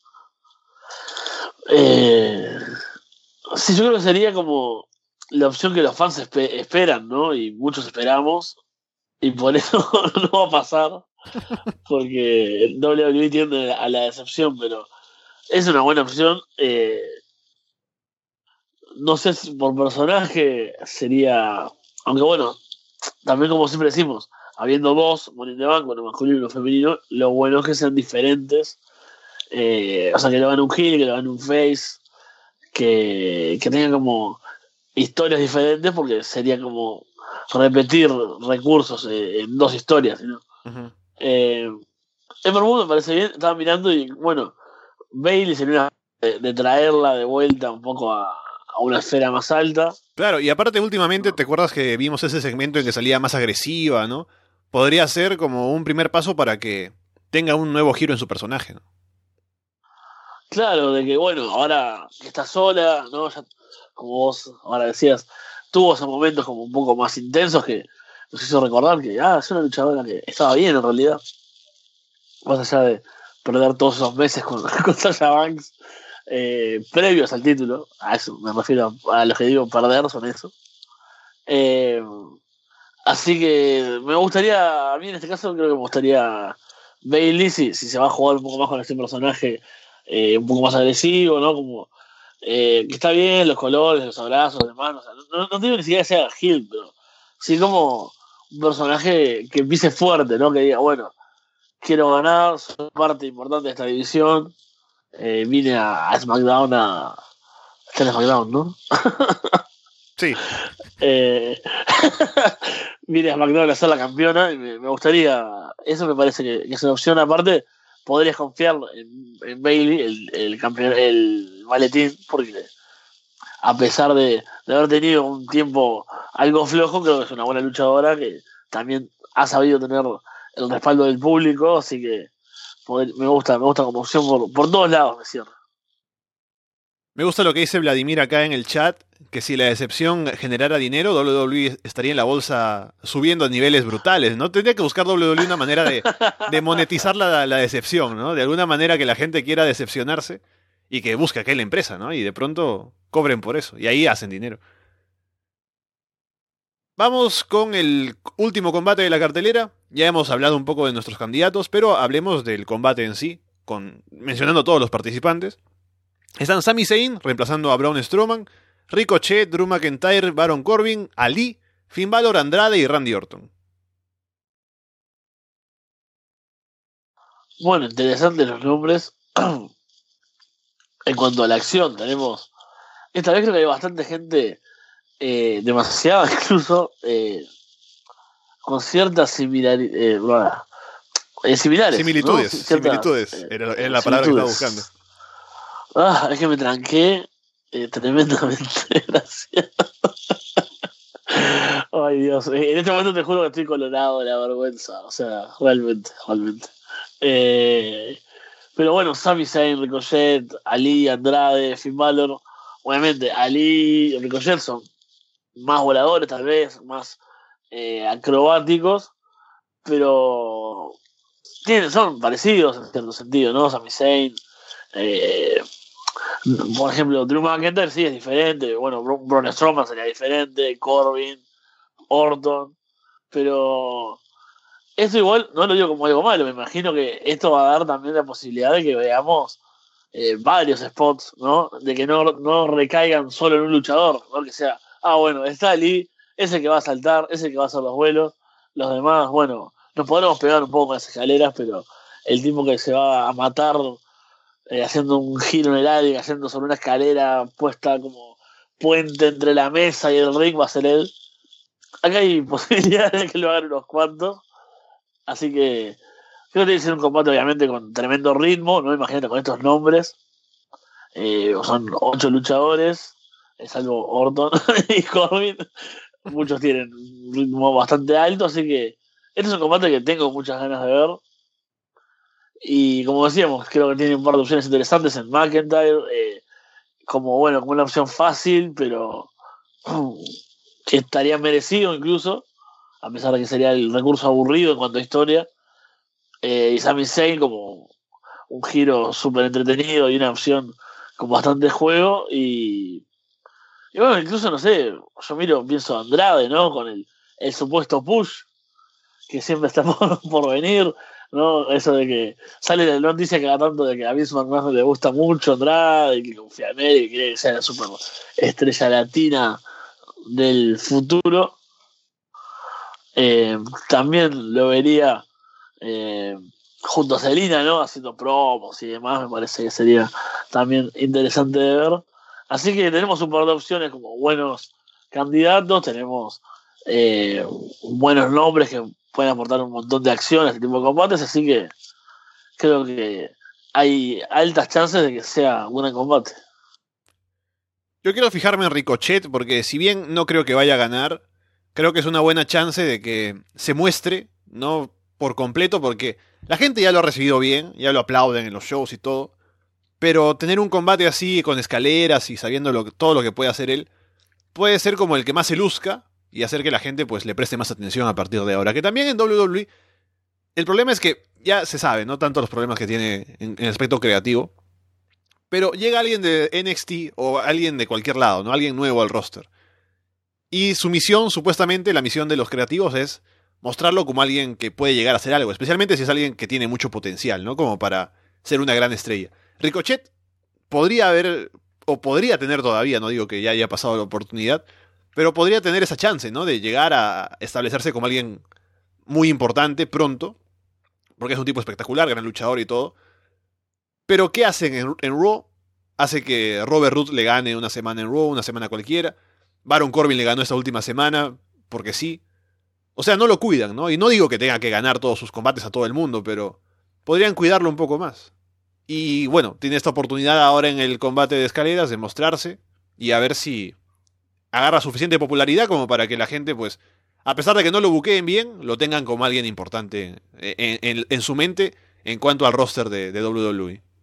B: Eh, sí, yo creo que sería como la opción que los fans espe- esperan, ¿no? Y muchos esperamos. Y por eso no va a pasar. Porque W W E tiende a la decepción, pero es una buena opción. Eh, no sé si por personaje sería. Aunque bueno, también como siempre decimos, habiendo dos Money in the Bank, uno masculino y uno femenino, lo bueno es que sean diferentes. Eh, o sea, que lo hagan un heel, que lo hagan un face, que, que tengan como historias diferentes, porque sería como repetir recursos eh, en dos historias, ¿no?
A: Uh-huh.
B: Eh, Ember Moon me parece bien, estaba mirando y bueno, Bailey sería una de, de traerla de vuelta un poco a, a una esfera más alta.
A: Claro, y aparte últimamente, ¿te acuerdas que vimos ese segmento en que salía más agresiva, ¿no? Podría ser como un primer paso para que tenga un nuevo giro en su personaje, ¿no?
B: Claro, de que bueno, ahora que está sola, ¿no? Ya, como vos ahora decías, tuvo esos momentos como un poco más intensos que nos hizo recordar que, ah, es una luchadora que estaba bien en realidad. Más allá de perder todos esos meses con, con Sasha Banks eh, previos al título, a eso me refiero, a, a los que digo perder son eso. Eh, así que me gustaría, a mí en este caso creo que me gustaría Bailey si, si se va a jugar un poco más con este personaje eh, un poco más agresivo, ¿no? Como eh, que está bien, los colores, los abrazos, demás, o sea, no, no digo ni siquiera que sea heel, pero sí como un personaje que pise fuerte, ¿no? Que diga, bueno, quiero ganar, soy parte importante de esta división, eh, vine a, a SmackDown a... Está en SmackDown, ¿no?
A: Sí.
B: eh, vine a SmackDown a ser la campeona y me, me gustaría, eso me parece que, que es una opción. Aparte, podrías confiar en, en Bailey, el, el campeón, el maletín, porque a pesar de, de haber tenido un tiempo algo flojo, creo que es una buena luchadora que también ha sabido tener el respaldo del público, así que poder, me gusta, me gusta como opción por, por todos lados, me cierro.
A: Me gusta lo que dice Vladimir acá en el chat, que si la decepción generara dinero, doble u doble u E estaría en la bolsa subiendo a niveles brutales, ¿no? Tendría que buscar doble u doble u E una manera de, de monetizar la, la decepción, ¿no? De alguna manera que la gente quiera decepcionarse y que busque aquella empresa, ¿no? Y de pronto cobren por eso, y ahí hacen dinero. Vamos con el último combate de la cartelera. Ya hemos hablado un poco de nuestros candidatos, pero hablemos del combate en sí, con, mencionando todos los participantes. Están Sami Zayn reemplazando a Braun Strowman, Ricochet, Drew McIntyre, Baron Corbin, Ali, Finn Balor, Andrade y Randy Orton.
B: Bueno, interesantes los nombres. En cuanto a la acción, tenemos. Esta vez creo que hay bastante gente, eh, demasiada incluso, eh, con ciertas similaridades. Eh, bueno, eh, similares.
A: Similitudes,
B: ¿no? Ciertas,
A: similitudes.
B: eh,
A: Era, era la palabra que estaba buscando.
B: Ah, es que me tranqué eh, tremendamente. Gracias. Ay, Dios. En este momento te juro que estoy colorado de la vergüenza. O sea, realmente, realmente. Eh, pero bueno, Sami Zayn, Ricochet, Ali, Andrade, Finn Balor. Obviamente, Ali y Ricochet son más voladores, tal vez, más eh, acrobáticos, pero tienen, son parecidos en cierto sentido, ¿no? Sami Zayn. Eh, por ejemplo, Drew McIntyre sí es diferente. Bueno, Braun Strowman sería diferente. Corbin, Orton. Pero esto igual no lo digo como algo malo. Me imagino que esto va a dar también la posibilidad de que veamos eh, varios spots, ¿no? De que no, no recaigan solo en un luchador, ¿no? Que sea, ah, bueno, está Ali, ese que va a saltar, ese que va a hacer los vuelos. Los demás, bueno, nos podremos pegar un poco con las escaleras, pero el tipo que se va a matar eh, haciendo un giro en el aire, haciendo sobre una escalera puesta como puente entre la mesa y el ring, va a ser él. Acá hay posibilidades de que lo hagan unos cuantos, así que creo que tiene que ser un combate obviamente con tremendo ritmo, ¿no? Imagínate con estos nombres, eh, son ocho luchadores, es algo Orton y Corbin, muchos tienen un ritmo bastante alto, así que este es un combate que tengo muchas ganas de ver. Y como decíamos, creo que tiene un par de opciones interesantes en McIntyre, eh, como bueno, como una opción fácil, pero que estaría merecido incluso, a pesar de que sería el recurso aburrido en cuanto a historia. Eh, y Sami Zayn como un giro súper entretenido y una opción con bastante juego. Y, y bueno, incluso no sé, yo miro, pienso Andrade, ¿no? Con el, el supuesto push que siempre está por, por venir. ¿no? Eso de que sale la noticia cada tanto de que a Vince McMahon le gusta mucho Andrade y que confía en él y que quiere que sea la super estrella latina del futuro. Eh, también lo vería eh, junto a Selena, ¿no? Haciendo promos y demás, me parece que sería también interesante de ver. Así que tenemos un par de opciones como buenos candidatos, tenemos eh, buenos nombres que pueden aportar un montón de acción a este tipo de combates, así que creo que hay altas chances de que sea un buen combate.
A: Yo quiero fijarme en Ricochet porque si bien no creo que vaya a ganar, creo que es una buena chance de que se muestre, no por completo, porque la gente ya lo ha recibido bien, ya lo aplauden en los shows y todo, pero tener un combate así con escaleras y sabiendo lo, todo lo que puede hacer él, puede ser como el que más se luzca y hacer que la gente pues le preste más atención a partir de ahora. Que también en W W E el problema es que ya se sabe, no tanto los problemas que tiene en, en el aspecto creativo, pero llega alguien de N X T o alguien de cualquier lado, ¿no? Alguien nuevo al roster. Y su misión, supuestamente, la misión de los creativos es mostrarlo como alguien que puede llegar a hacer algo, especialmente si es alguien que tiene mucho potencial, ¿no? Como para ser una gran estrella. Ricochet podría haber, o podría tener todavía, no digo que ya haya pasado la oportunidad, pero podría tener esa chance, ¿no? De llegar a establecerse como alguien muy importante pronto, porque es un tipo espectacular, gran luchador y todo. Pero ¿qué hacen en, en Raw? Hace que Robert Roode le gane una semana en Raw, una semana cualquiera. Baron Corbin le ganó esta última semana, porque sí. O sea, no lo cuidan, ¿no? Y no digo que tenga que ganar todos sus combates a todo el mundo, pero podrían cuidarlo un poco más. Y bueno, tiene esta oportunidad ahora en el combate de escaleras de mostrarse y a ver si agarra suficiente popularidad como para que la gente, pues, a pesar de que no lo buqueen bien, lo tengan como alguien importante en, en, en su mente en cuanto al roster de, de W W E.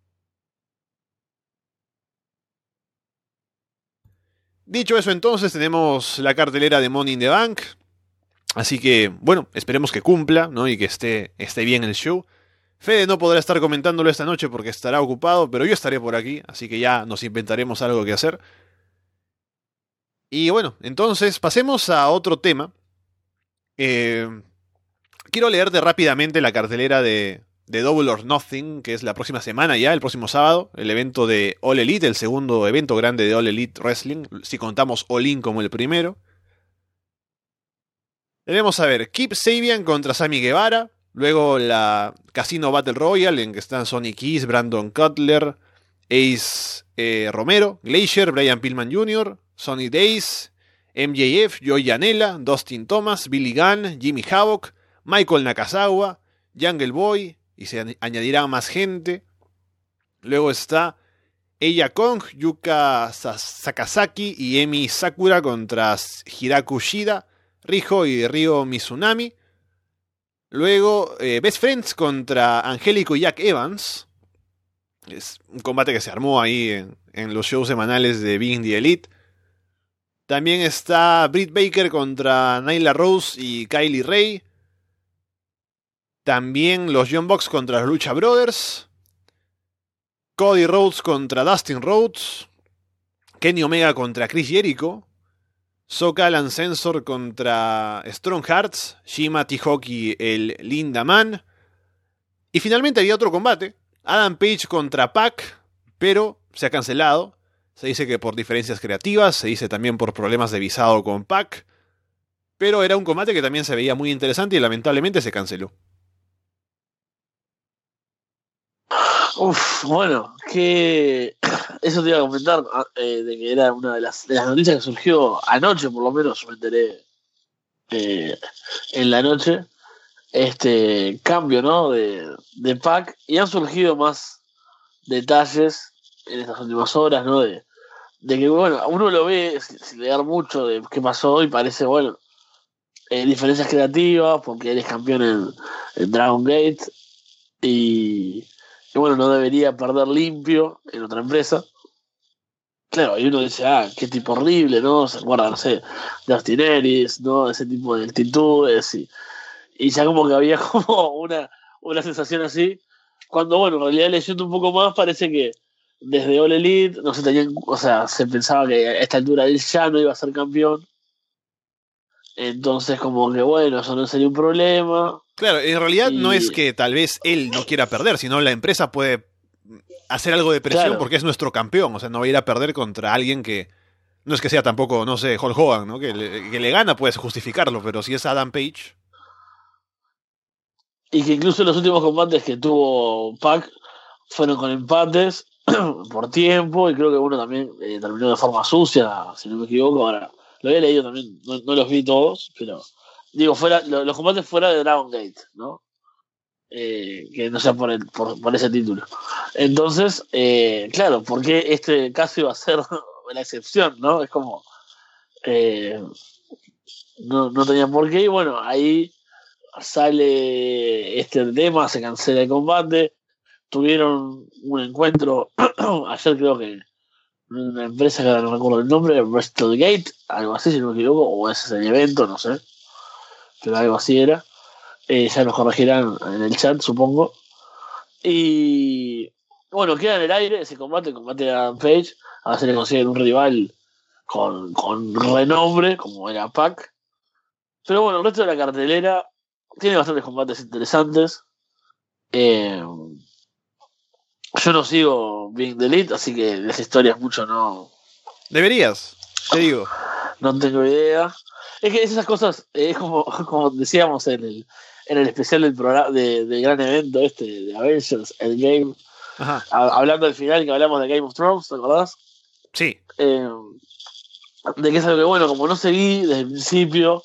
A: Dicho eso, entonces tenemos la cartelera de Money in the Bank. Así que, bueno, esperemos que cumpla, ¿no? Y que esté, esté bien el show. Fede no podrá estar comentándolo esta noche porque estará ocupado, pero yo estaré por aquí, así que ya nos inventaremos algo que hacer. Y bueno, entonces pasemos a otro tema. Eh, quiero leerte rápidamente la cartelera de, de Double or Nothing, que es la próxima semana ya, el próximo sábado, el evento de All Elite, el segundo evento grande de All Elite Wrestling, si contamos All In como el primero. Tenemos a ver, Kip Sabian contra Sammy Guevara, luego la Casino Battle Royale, en que están Sonny Kiss, Brandon Cutler, Ace eh, Romero, Glacier, Brian Pillman junior, Sonny Days, M J F, Joey Janela, Dustin Thomas, Billy Gunn, Jimmy Havoc, Michael Nakazawa, Jungle Boy, y se añadirá más gente. Luego está Eya Kong, Yuka Sakazaki y Emi Sakura contra Hiraku Shida, Riho y Ryo Mizunami. Luego eh, Best Friends contra Angélico y Jack Evans. Es un combate que se armó ahí en, en los shows semanales de Being the Elite. También está Britt Baker contra Nyla Rose y Kylie Ray. También los Young Bucks contra los Lucha Brothers. Cody Rhodes contra Dustin Rhodes. Kenny Omega contra Chris Jericho. Sok Alan Sensor contra Strong Hearts. Shima T-Hawk y el Linda Man. Y finalmente había otro combate. Adam Page contra Pac. Pero se ha cancelado. Se dice que por diferencias creativas. Se dice también por problemas de visado con Pac. Pero era un combate que también se veía muy interesante y lamentablemente se canceló.
B: Uf, bueno, que eso te iba a comentar, eh, de que era una de las, de las noticias que surgió anoche, por lo menos me enteré eh, en la noche, este cambio, ¿no? de, de Pac, y han surgido más detalles en estas últimas horas, ¿no? De, de que, bueno, uno lo ve sin, sin leer mucho de qué pasó y parece, bueno, eh, diferencias creativas, porque eres campeón en, en Dragon Gate y... que bueno, no debería perder limpio en otra empresa. Claro, y uno dice, ah, qué tipo horrible, ¿no? Se acuerda, no sé, de Austin Aries, ¿no? Ese tipo de actitudes y, y ya como que había como una, una sensación así. Cuando, bueno, en realidad leyendo un poco más, parece que desde All Elite no se tenían, o sea, se pensaba que a esta altura él ya no iba a ser campeón. Entonces, como que bueno, eso no sería un problema.
A: Claro, en realidad no es
B: Y
A: que tal vez él no quiera perder, sino la empresa puede hacer algo de presión
B: claro,
A: porque es nuestro campeón. O sea, no va a ir a perder contra alguien que no es que sea tampoco, no sé, Hulk Hogan, ¿no? Que le, que le gana puedes justificarlo, pero si es Adam Page.
B: y que incluso los últimos combates que tuvo Pac fueron con empates por tiempo, y creo que uno también eh, terminó de forma sucia, si no me equivoco. Ahora, lo había leído también, no, no los vi todos, pero digo, fuera lo- los combates fuera de Dragon Gate, ¿no? Eh, que no sea por, el, por, por ese título. Entonces, eh, claro, porque este caso iba a ser la excepción, ¿no? Es como, eh, no, no tenía por qué, y bueno, ahí sale este tema, se cancela el combate, tuvieron un encuentro ayer, creo que en una empresa que ahora no recuerdo el nombre, WrestleGate, algo así, si no me equivoco, o ese es el evento, no sé, pero algo así era. Eh, ya nos corregirán en el chat, supongo. Y bueno, queda en el aire ese combate, el combate de Adam Page, a ver si le consiguen un rival con, con renombre, como era Pac. Pero bueno, el resto de la cartelera tiene bastantes combates interesantes. Eh, yo no sigo Being the Elite, así que de las historias mucho no,
A: Deberías, te digo.
B: no tengo idea. Es que esas cosas, eh, es como, como decíamos en el, en el especial del programa de, del gran evento este de Avengers, el Game,
A: Ajá,
B: hablando del final que hablamos de Game of Thrones, ¿te acordás?
A: sí.
B: Eh, de que es algo que, bueno, como no seguí desde el principio,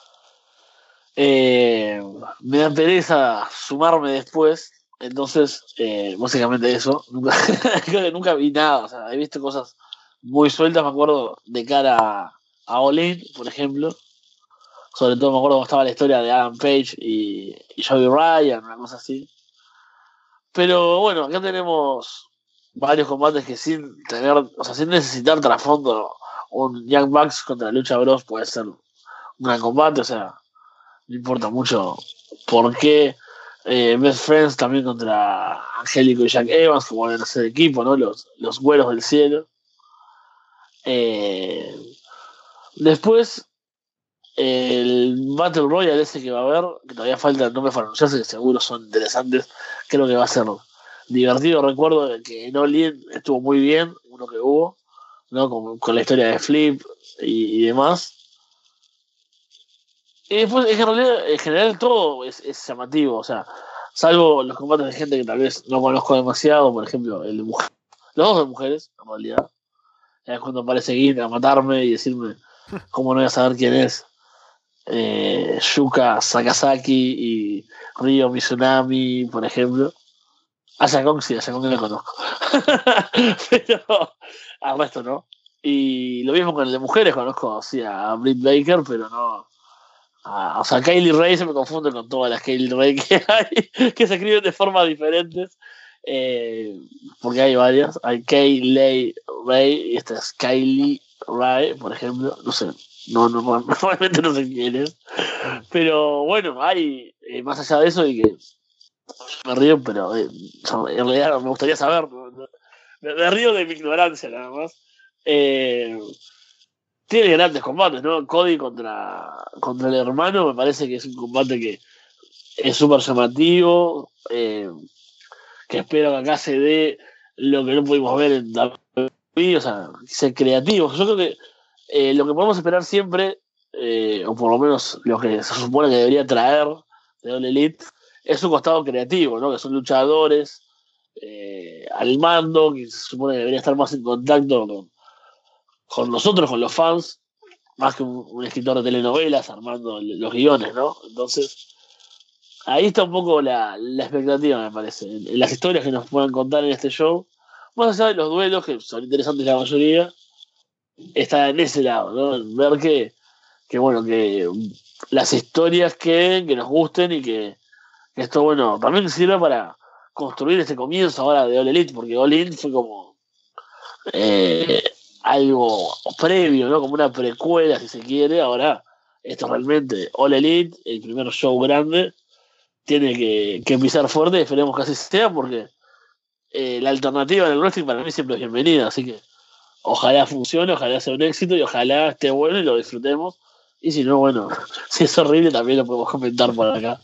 B: eh, me da pereza sumarme después. Entonces, eh, básicamente eso. Nunca, creo que nunca vi nada. O sea, he visto cosas muy sueltas, me acuerdo, de cara a, a All In, por ejemplo. Sobre todo me acuerdo cómo estaba la historia de Adam Page y, y Joey Ryan, una cosa así. Pero bueno, acá tenemos varios combates que sin tener, o sea, sin necesitar trasfondo, un Young Bucks contra Lucha Bros puede ser un gran combate, o sea, no importa mucho por qué. Eh, Best Friends también contra Angélico y Jack Evans, como van a ser equipo, ¿no? Los, los güeros del cielo. Eh, después, el Battle Royale ese que va a haber, que todavía falta nombres para anunciarse, que seguro son interesantes, creo que va a ser divertido. Recuerdo que en All In estuvo muy bien, uno que hubo, ¿no? Con, con la historia de Flip y, y demás. Y después, en realidad, en general todo es, es llamativo, o sea, salvo los combates de gente que tal vez no conozco demasiado, por ejemplo, el de mujer, los dos de mujeres, en realidad. Es cuando aparece Gin a matarme y decirme cómo no voy a saber quién es. Eh, Yuka Sakazaki y Ryo Mizunami, por ejemplo. A Yakong sí, a Yakong le conozco. Pero al resto no. Y lo mismo con el de mujeres, conozco sí, a Britt Baker, pero no. A, o sea, Kaylee Ray se me confunde con todas las Kaylee Ray que hay, que se escriben de formas diferentes. Eh, porque hay varias. Hay Kaylee Ray y esta es Kylie Ray, por ejemplo. No sé, no, no, normalmente no sé quién es. Pero bueno, hay eh, más allá de eso y que me río, pero eh, en realidad me gustaría saber. ¿No? Me, me río de mi ignorancia nada más. Eh, tiene grandes combates, ¿no? Cody contra, contra el hermano me parece que es un combate que es súper llamativo, eh, que espero que acá se dé lo que no pudimos ver en W W E, o sea, ser creativos. Yo creo que eh, lo que podemos esperar siempre, eh, o por lo menos lo que se supone que debería traer de All Elite, es un costado creativo, ¿no? Que son luchadores eh, al mando, que se supone que debería estar más en contacto con, con nosotros, con los fans, más que un, un escritor de telenovelas armando los guiones, ¿no? Entonces, ahí está un poco la, la expectativa, me parece, en, en las historias que nos puedan contar en este show, más allá de los duelos, que son interesantes la mayoría, está en ese lado, ¿no? En ver que, que, bueno, que las historias queden, que nos gusten y que, que esto, bueno, también sirva para construir este comienzo ahora de All Elite, porque All In fue como eh, algo previo, ¿no? Como una precuela, si se quiere. Ahora, esto realmente, All Elite, el primer show grande, tiene que, que pisar fuerte y esperemos que así sea, porque eh, la alternativa en el wrestling para mí siempre es bienvenida, así que ojalá funcione, ojalá sea un éxito y ojalá esté bueno y lo disfrutemos Y si no, bueno, si es horrible también lo podemos comentar por acá.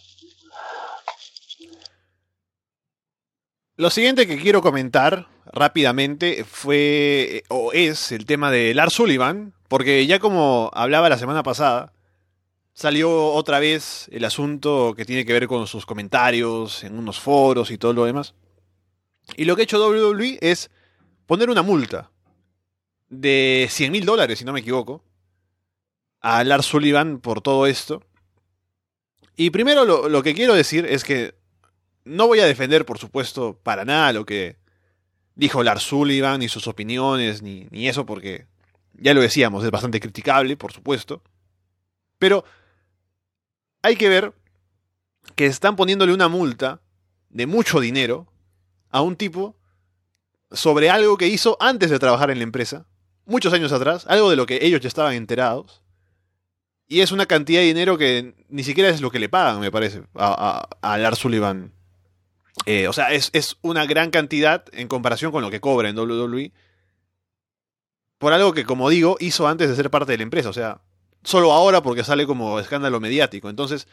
A: Lo siguiente que quiero comentar rápidamente fue o es el tema de Lars Sullivan, porque ya como hablaba la semana pasada, salió otra vez el asunto que tiene que ver con sus comentarios en unos foros y todo lo demás. Y lo que ha hecho doble u doble u E es poner una multa de cien mil dólares, si no me equivoco, a Lars Sullivan por todo esto. Y primero lo, lo que quiero decir es que no voy a defender, por supuesto, para nada lo que dijo Lars Sullivan, ni sus opiniones, ni, ni eso, porque ya lo decíamos, es bastante criticable, por supuesto. Pero hay que ver que están poniéndole una multa de mucho dinero a un tipo sobre algo que hizo antes de trabajar en la empresa, muchos años atrás, algo de lo que ellos ya estaban enterados. Y es una cantidad de dinero que ni siquiera es lo que le pagan, me parece, a, a, a Lars Sullivan. Eh, o sea, es, es una gran cantidad en comparación con lo que cobra en doble u doble u E. Por algo que, como digo, hizo antes de ser parte de la empresa. O sea, solo ahora porque sale como escándalo mediático. Entonces,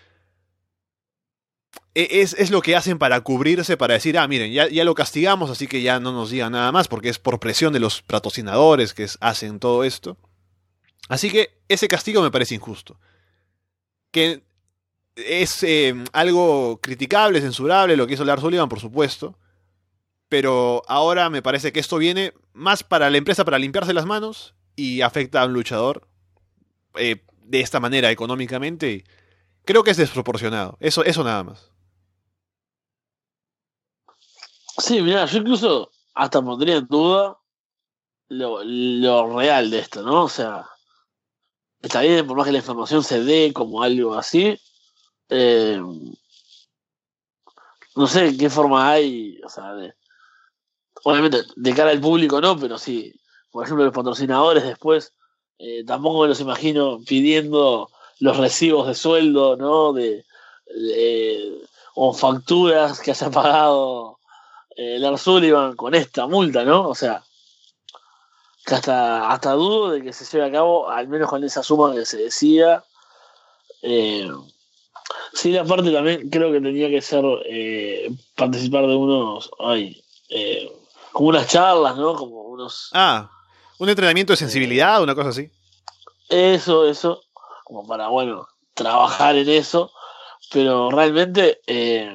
A: es, es lo que hacen para cubrirse, para decir, ah, miren, ya, ya lo castigamos, así que ya no nos digan nada más, porque es por presión de los patrocinadores que es, hacen todo esto. Así que ese castigo me parece injusto. Que es eh, algo criticable, censurable, lo que hizo Lars Sullivan, por supuesto. Pero ahora me parece que esto viene más para la empresa para limpiarse las manos y afecta a un luchador eh, de esta manera económicamente. Y creo que es desproporcionado. Eso, eso nada más.
B: Sí, mira, yo incluso hasta pondría en duda lo, lo real de esto, ¿no? O sea, está bien, por más que la información se dé como algo así, eh, no sé qué forma hay, o sea, de, obviamente de cara al público no, pero sí, por ejemplo, los patrocinadores después, eh, tampoco me los imagino pidiendo los recibos de sueldo, ¿no? De, de o facturas que haya pagado eh, Lars Sullivan con esta multa, ¿no? O sea, que hasta, hasta dudo de que se lleve a cabo, al menos con esa suma que se decía. Eh, sí, la parte también creo que tenía que ser eh, participar de unos, ay, eh, como unas charlas, ¿no? Como unos...
A: Ah, un entrenamiento de sensibilidad, eh, una cosa así.
B: Eso, eso, como para, bueno, trabajar en eso, pero realmente eh,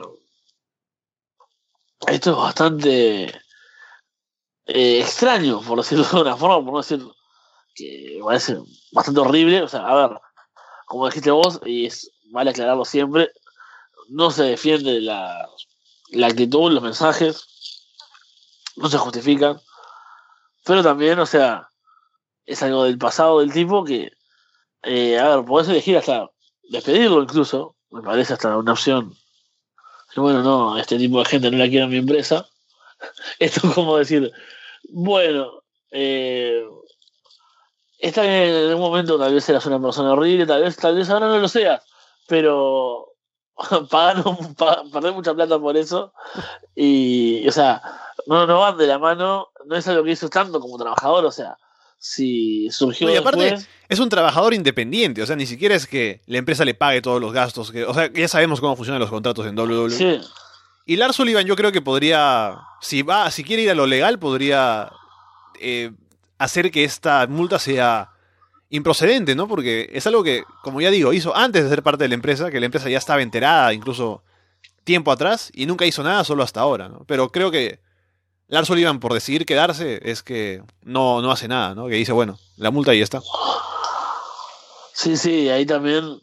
B: esto es bastante eh, extraño, por decirlo de una forma, por no decir que me parece bastante horrible. O sea, a ver, como dijiste vos, y es vale aclararlo siempre, no se defiende la, la actitud, los mensajes, no se justifican, pero también, o sea, es algo del pasado del tipo que, eh, a ver, podés elegir hasta despedirlo incluso, me parece hasta una opción. Que bueno, no, este tipo de gente no la quiero en mi empresa. Esto es como decir, bueno, eh, está bien, en un momento tal vez eras una persona horrible, tal vez, tal vez ahora no lo seas, pero pagaron, pag- perdés mucha plata por eso, y, o sea, no, no van de la mano, no es algo que hizo tanto como trabajador, o sea, si surgió
A: No, y aparte,
B: después,
A: es un trabajador independiente, o sea, ni siquiera es que la empresa le pague todos los gastos, que, o sea, ya sabemos cómo funcionan los contratos en doble u doble u E.
B: sí,
A: Y Lars Sullivan yo creo que podría, si va, si quiere ir a lo legal, podría eh, hacer que esta multa sea improcedente, ¿no? Porque es algo que, como ya digo, hizo antes de ser parte de la empresa, que la empresa ya estaba enterada, incluso tiempo atrás, y nunca hizo nada, solo hasta ahora, ¿no? Pero creo que Lars Sullivan, por decidir quedarse, es que no, no hace nada, ¿no? Que dice, bueno, la multa y ya está.
B: sí, sí, ahí también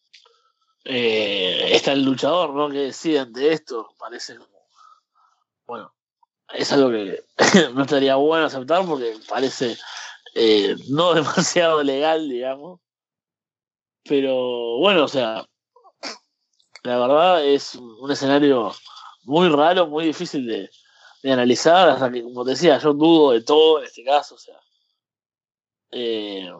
B: eh, está el luchador, ¿no? Que decide ante esto, parece como, bueno, es algo que no estaría bueno aceptar porque parece eh, no demasiado legal, digamos. Pero bueno, o sea, la verdad es un escenario muy raro, muy difícil de, de analizar, hasta que, como te decía, yo dudo de todo en este caso, o sea. Eh,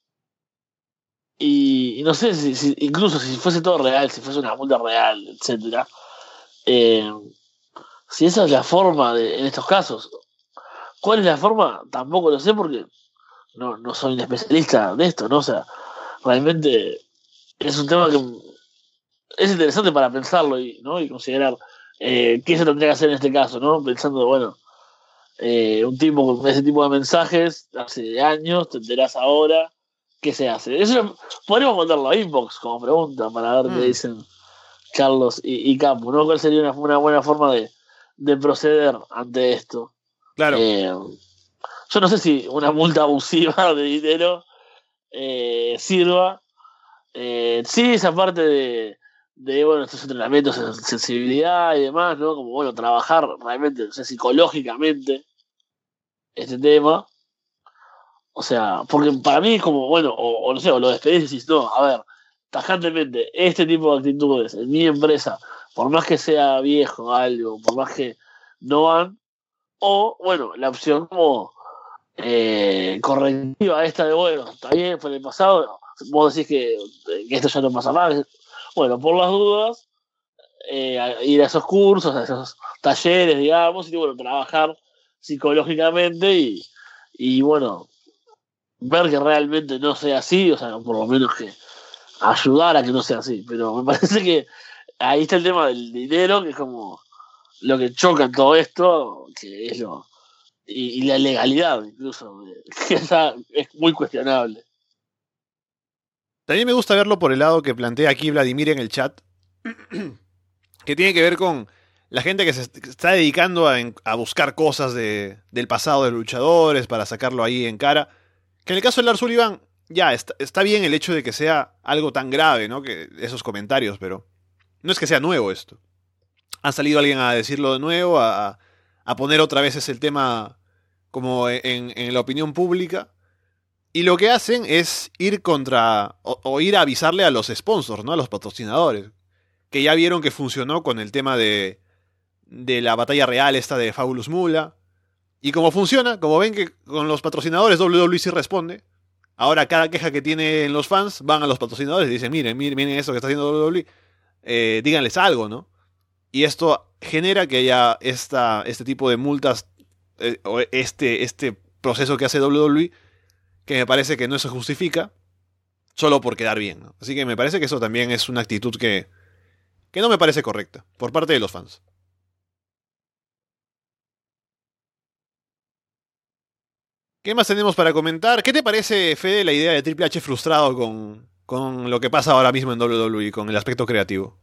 B: y, y no sé, si, si- incluso si fuese todo real, si fuese una multa real, etcétera, eh, si esa es la forma de, en estos casos, ¿cuál es la forma? Tampoco lo sé porque no, no soy un especialista de esto, ¿no? O sea, realmente es un tema que es interesante para pensarlo y, ¿no? y considerar eh, qué se tendría que hacer en este caso, ¿no? Pensando, bueno, eh, un tipo con ese tipo de mensajes hace años, te enterás ahora, ¿qué se hace? Eso podríamos mandarlo a inbox como pregunta para ver
A: Mm.
B: qué dicen Carlos y, y Capu, ¿no? ¿Cuál sería una, una buena forma de, de proceder ante esto?
A: Claro.
B: Eh, yo no sé si una multa abusiva de dinero eh, sirva. Eh, sí, esa parte de, de bueno, estos entrenamientos de sensibilidad y demás, ¿no? Como, bueno, trabajar realmente, o sea, psicológicamente este tema. O sea, porque para mí es como, bueno, o, o no sé, o lo despedís y decís, no, a ver, tajantemente, este tipo de actitudes en mi empresa, por más que sea viejo o algo, por más que no van, o, bueno, la opción como eh, correctiva esta de, bueno, está bien, fue en el pasado, vos decís que, que esto ya no pasa más, bueno, por las dudas, eh, a- ir a esos cursos, a esos talleres, digamos, y bueno, trabajar psicológicamente y, y bueno, ver que realmente no sea así, o sea, por lo menos que ayudar a que no sea así, pero me parece que ahí está el tema del dinero, que es como lo que choca en todo esto, que es lo y, y la legalidad incluso, que esa es muy cuestionable.
A: También me gusta verlo por el lado que plantea aquí Vladimir en el chat, que tiene que ver con la gente que se est- que está dedicando a, en- a buscar cosas de, del pasado de los luchadores para sacarlo ahí en cara. Que en el caso de Lars Sullivan, ya, está, está bien el hecho de que sea algo tan grave, ¿no? Que esos comentarios, pero no es que sea nuevo esto. Ha salido alguien a decirlo de nuevo, a, a poner otra vez ese tema como en, en la opinión pública. Y lo que hacen es ir contra, o, o ir a avisarle a los sponsors, ¿no? A los patrocinadores. Que ya vieron que funcionó con el tema de, de la batalla real esta de Fabulous Moolah. Y como funciona, como ven que con los patrocinadores W W E sí responde, ahora cada queja que tienen los fans van a los patrocinadores y dicen, miren, miren, miren eso que está haciendo W W E, eh, díganles algo, ¿no? Y esto genera que haya esta, este tipo de multas, eh, o este, este proceso que hace W W E, que me parece que no se justifica, solo por quedar bien, ¿no? Así que me parece que eso también es una actitud que, que no me parece correcta, por parte de los fans. ¿Qué más tenemos para comentar? ¿Qué te parece, Fede, la idea de Triple H frustrado con, con lo que pasa ahora mismo en W W E, con el aspecto creativo?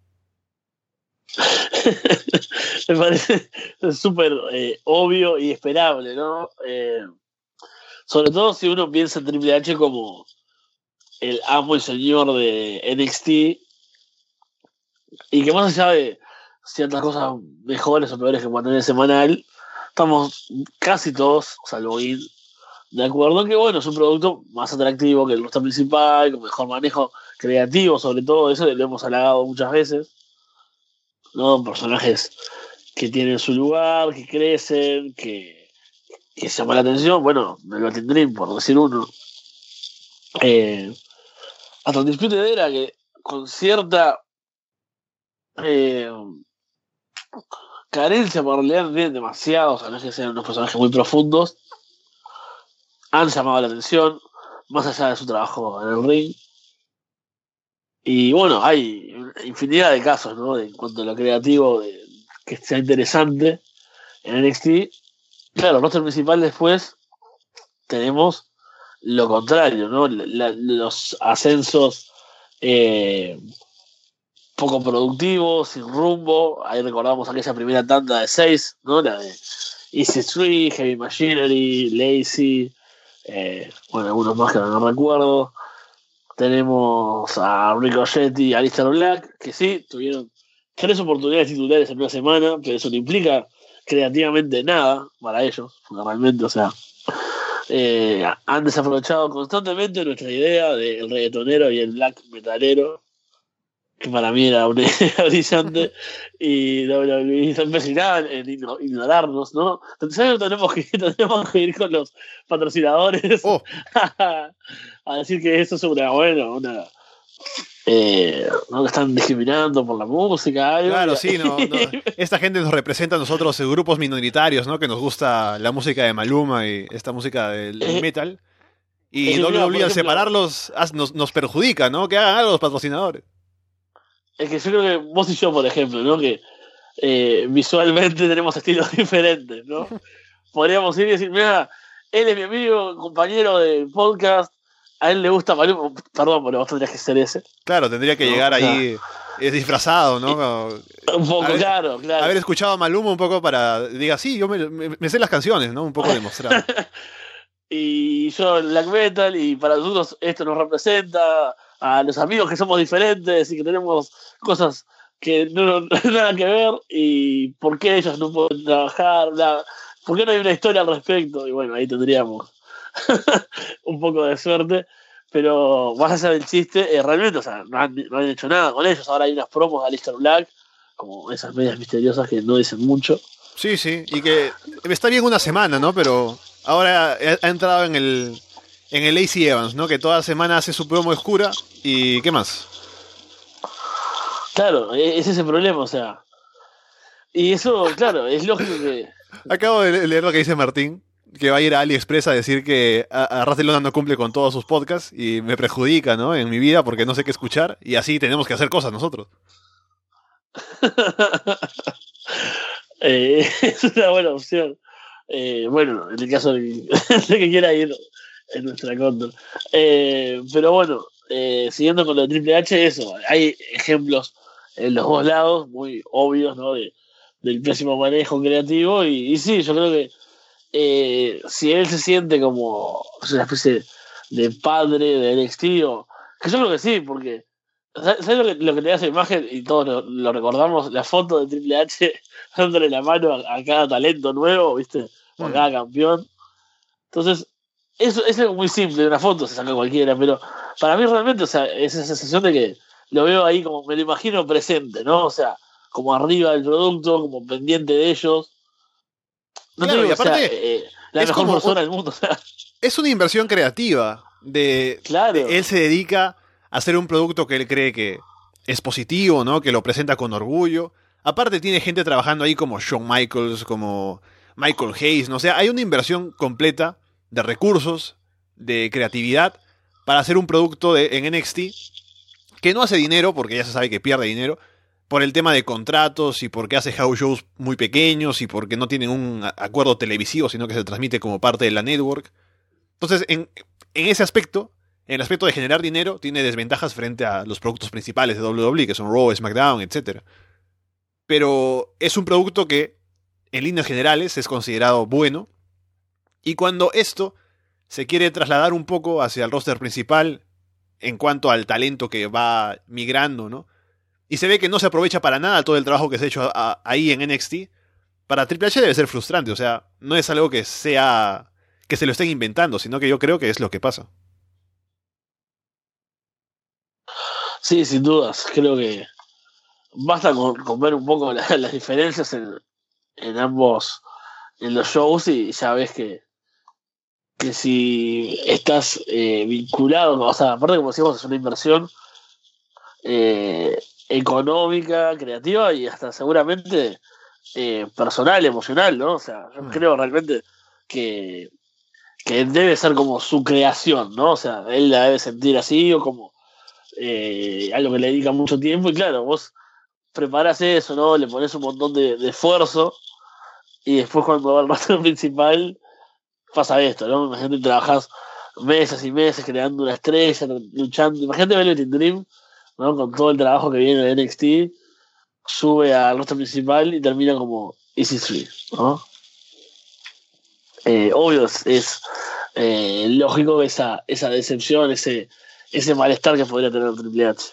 B: Me parece súper eh, obvio y esperable, ¿no? Eh, sobre todo si uno piensa en Triple H como el amo y señor de N X T y que más allá de ciertas cosas mejores o peores que pueda tener semanal, estamos casi todos, salvo Ir, de acuerdo en que, bueno, es un producto más atractivo que el roster principal, con mejor manejo creativo, sobre todo, eso lo hemos halagado muchas veces, ¿no? Personajes que tienen su lugar, que crecen, que, que llaman la atención, bueno, Velvet Dream, por decir uno. Eh, hasta el Disputed Era que con cierta eh, carencia, por realidad no tienen demasiado, o sea, no es que sean unos personajes muy profundos, han llamado la atención, más allá de su trabajo en el ring. Y bueno, hay infinidad de casos, ¿no? De, en cuanto a lo creativo, de, que sea interesante en N X T. Claro, el roster principal después tenemos lo contrario, ¿no? La, la, los ascensos eh, poco productivos, sin rumbo. Ahí recordamos aquella primera tanda de seis, ¿no? La de Easy Street, Heavy Machinery, Lazy, eh, bueno, algunos más que no recuerdo. Tenemos a Ricochet y a Aleister Black, que sí, tuvieron tres oportunidades titulares en una semana, pero eso no implica creativamente nada para ellos, realmente, o sea, eh, han desaprovechado constantemente nuestra idea del reggaetonero y el black metalero, que para mí era una idea brillante, y W W E se empecinaban en igno- ignorarnos, ¿no? Entonces tenemos que, tenemos que ir con los patrocinadores
A: Oh,
B: a decir que eso es una, bueno, una... Eh, ¿no? Que están discriminando por la música, algo,
A: claro,
B: y-
A: sí, no, no. Esta gente nos representa a nosotros, eh, grupos minoritarios, ¿no? Que nos gusta la música de Maluma y esta música del
B: eh,
A: metal. Y
B: Es que,
A: W
B: mira,
A: W E
B: por
A: al
B: ejemplo,
A: separarlos haz- nos, nos perjudica, ¿no? Que hagan algo los patrocinadores.
B: es que yo creo que vos y yo, por ejemplo, ¿no? Que eh, visualmente tenemos estilos diferentes, ¿no? Podríamos ir y decir, mira, él es mi amigo, compañero del podcast, a él le gusta Maluma, perdón, pero vos tendrías que ser ese,
A: Claro, tendría que
B: ¿no?
A: llegar
B: O sea,
A: ahí eh, disfrazado, ¿no? Como-
B: un poco,
A: haber,
B: claro, claro.
A: haber escuchado a Maluma un poco para... Diga, sí, yo me, me- me sé las canciones, ¿no? Un poco demostrar.
B: Y yo en black metal, y para nosotros esto nos representa a los amigos que somos diferentes y que tenemos cosas que no, no nada que ver, y por qué ellos no pueden trabajar, la- por qué no hay una historia al respecto, y bueno, ahí tendríamos un poco de suerte, pero más allá del chiste, eh, realmente, o sea, no han, no han hecho nada con ellos. Ahora hay unas promos de Aleister Black, como esas medias misteriosas que no dicen mucho.
A: Sí, sí, y que está bien una semana, ¿no? Pero ahora ha ha entrado en el en el Lacey Evans, ¿no? Que toda semana hace su promo oscura y ¿qué más?
B: Claro, e- ese es el problema, o sea. Y eso, claro, es lógico que.
A: Acabo de leer lo que dice Martín, que va a ir a AliExpress a decir que a, a Ras de Lona no cumple con todos sus podcasts y me perjudica, ¿no? En mi vida porque no sé qué escuchar y así tenemos que hacer cosas nosotros.
B: eh, es una buena opción. Eh, bueno, en el caso de, de que quiera ir en nuestra contra. Eh, pero bueno, eh, siguiendo con lo de Triple H, eso, hay ejemplos en los dos lados muy obvios, ¿no? De, del pésimo manejo creativo. Y, y sí, yo creo que eh, si él se siente como una especie de padre de N X T, o, que yo creo que sí, porque ¿sabes lo que, lo que te da esa imagen? Y todos lo, lo recordamos, la foto de Triple H dándole la mano a, a cada talento nuevo, ¿viste? O a
A: Mm.
B: cada campeón. Entonces, eso, eso es muy simple, una foto se saca cualquiera, pero para mí realmente, o sea, es esa sensación de que lo veo ahí como, me lo imagino presente, ¿no? O sea, como arriba del producto, como pendiente de ellos. No te
A: Claro,
B: digo
A: y
B: que sea
A: aparte
B: eh, la
A: es
B: mejor
A: como
B: persona
A: un-
B: del mundo, o sea,
A: es una inversión creativa de,
B: claro.
A: de- él se dedica a hacer un producto que él cree que es positivo, ¿no? Que lo presenta con orgullo. Aparte tiene gente trabajando ahí como Shawn Michaels, como Michael Hayes, ¿no? O sea, hay una inversión completa de recursos, de creatividad para hacer un producto de, en N X T que no hace dinero, porque ya se sabe que pierde dinero, por el tema de contratos y porque hace house shows muy pequeños y porque no tienen un a- acuerdo televisivo, sino que se transmite como parte de la network. Entonces, en, en ese aspecto, en el aspecto de generar dinero, tiene desventajas frente a los productos principales de W W E, que son Raw, SmackDown, etcétera. Pero es un producto que, en líneas generales, es considerado bueno. Y cuando esto se quiere trasladar un poco hacia el roster principal, en cuanto al talento que va migrando, ¿no? Y se ve que no se aprovecha para nada todo el trabajo que se ha hecho a- a- ahí en N X T. Para Triple H debe ser frustrante, o sea, no es algo que sea que se lo estén inventando, sino que yo creo que es lo que pasa.
B: Sí, sin dudas, creo que basta con, con ver un poco la- las diferencias en, en ambos, en los shows, y ya ves que, que si estás eh, vinculado, o sea, aparte como decíamos, es una inversión eh, económica, creativa y hasta seguramente eh, personal, emocional, ¿no? O sea, yo
A: Mm.
B: creo realmente que, que debe ser como su creación, ¿no? O sea, él la debe sentir así, o como eh, algo que le dedica mucho tiempo, y claro, vos preparás eso, ¿no? Le pones un montón de, de esfuerzo, y después cuando va al roster principal pasa esto, ¿no? Imagínate, trabajás meses y meses creando una estrella, luchando. Imagínate Velvet in Dream, ¿no? Con todo el trabajo que viene de N X T, sube al roster principal y termina como Easy Three, ¿no? Eh, obvio, es, es, eh, lógico esa, esa decepción, ese, ese malestar que podría tener Triple H.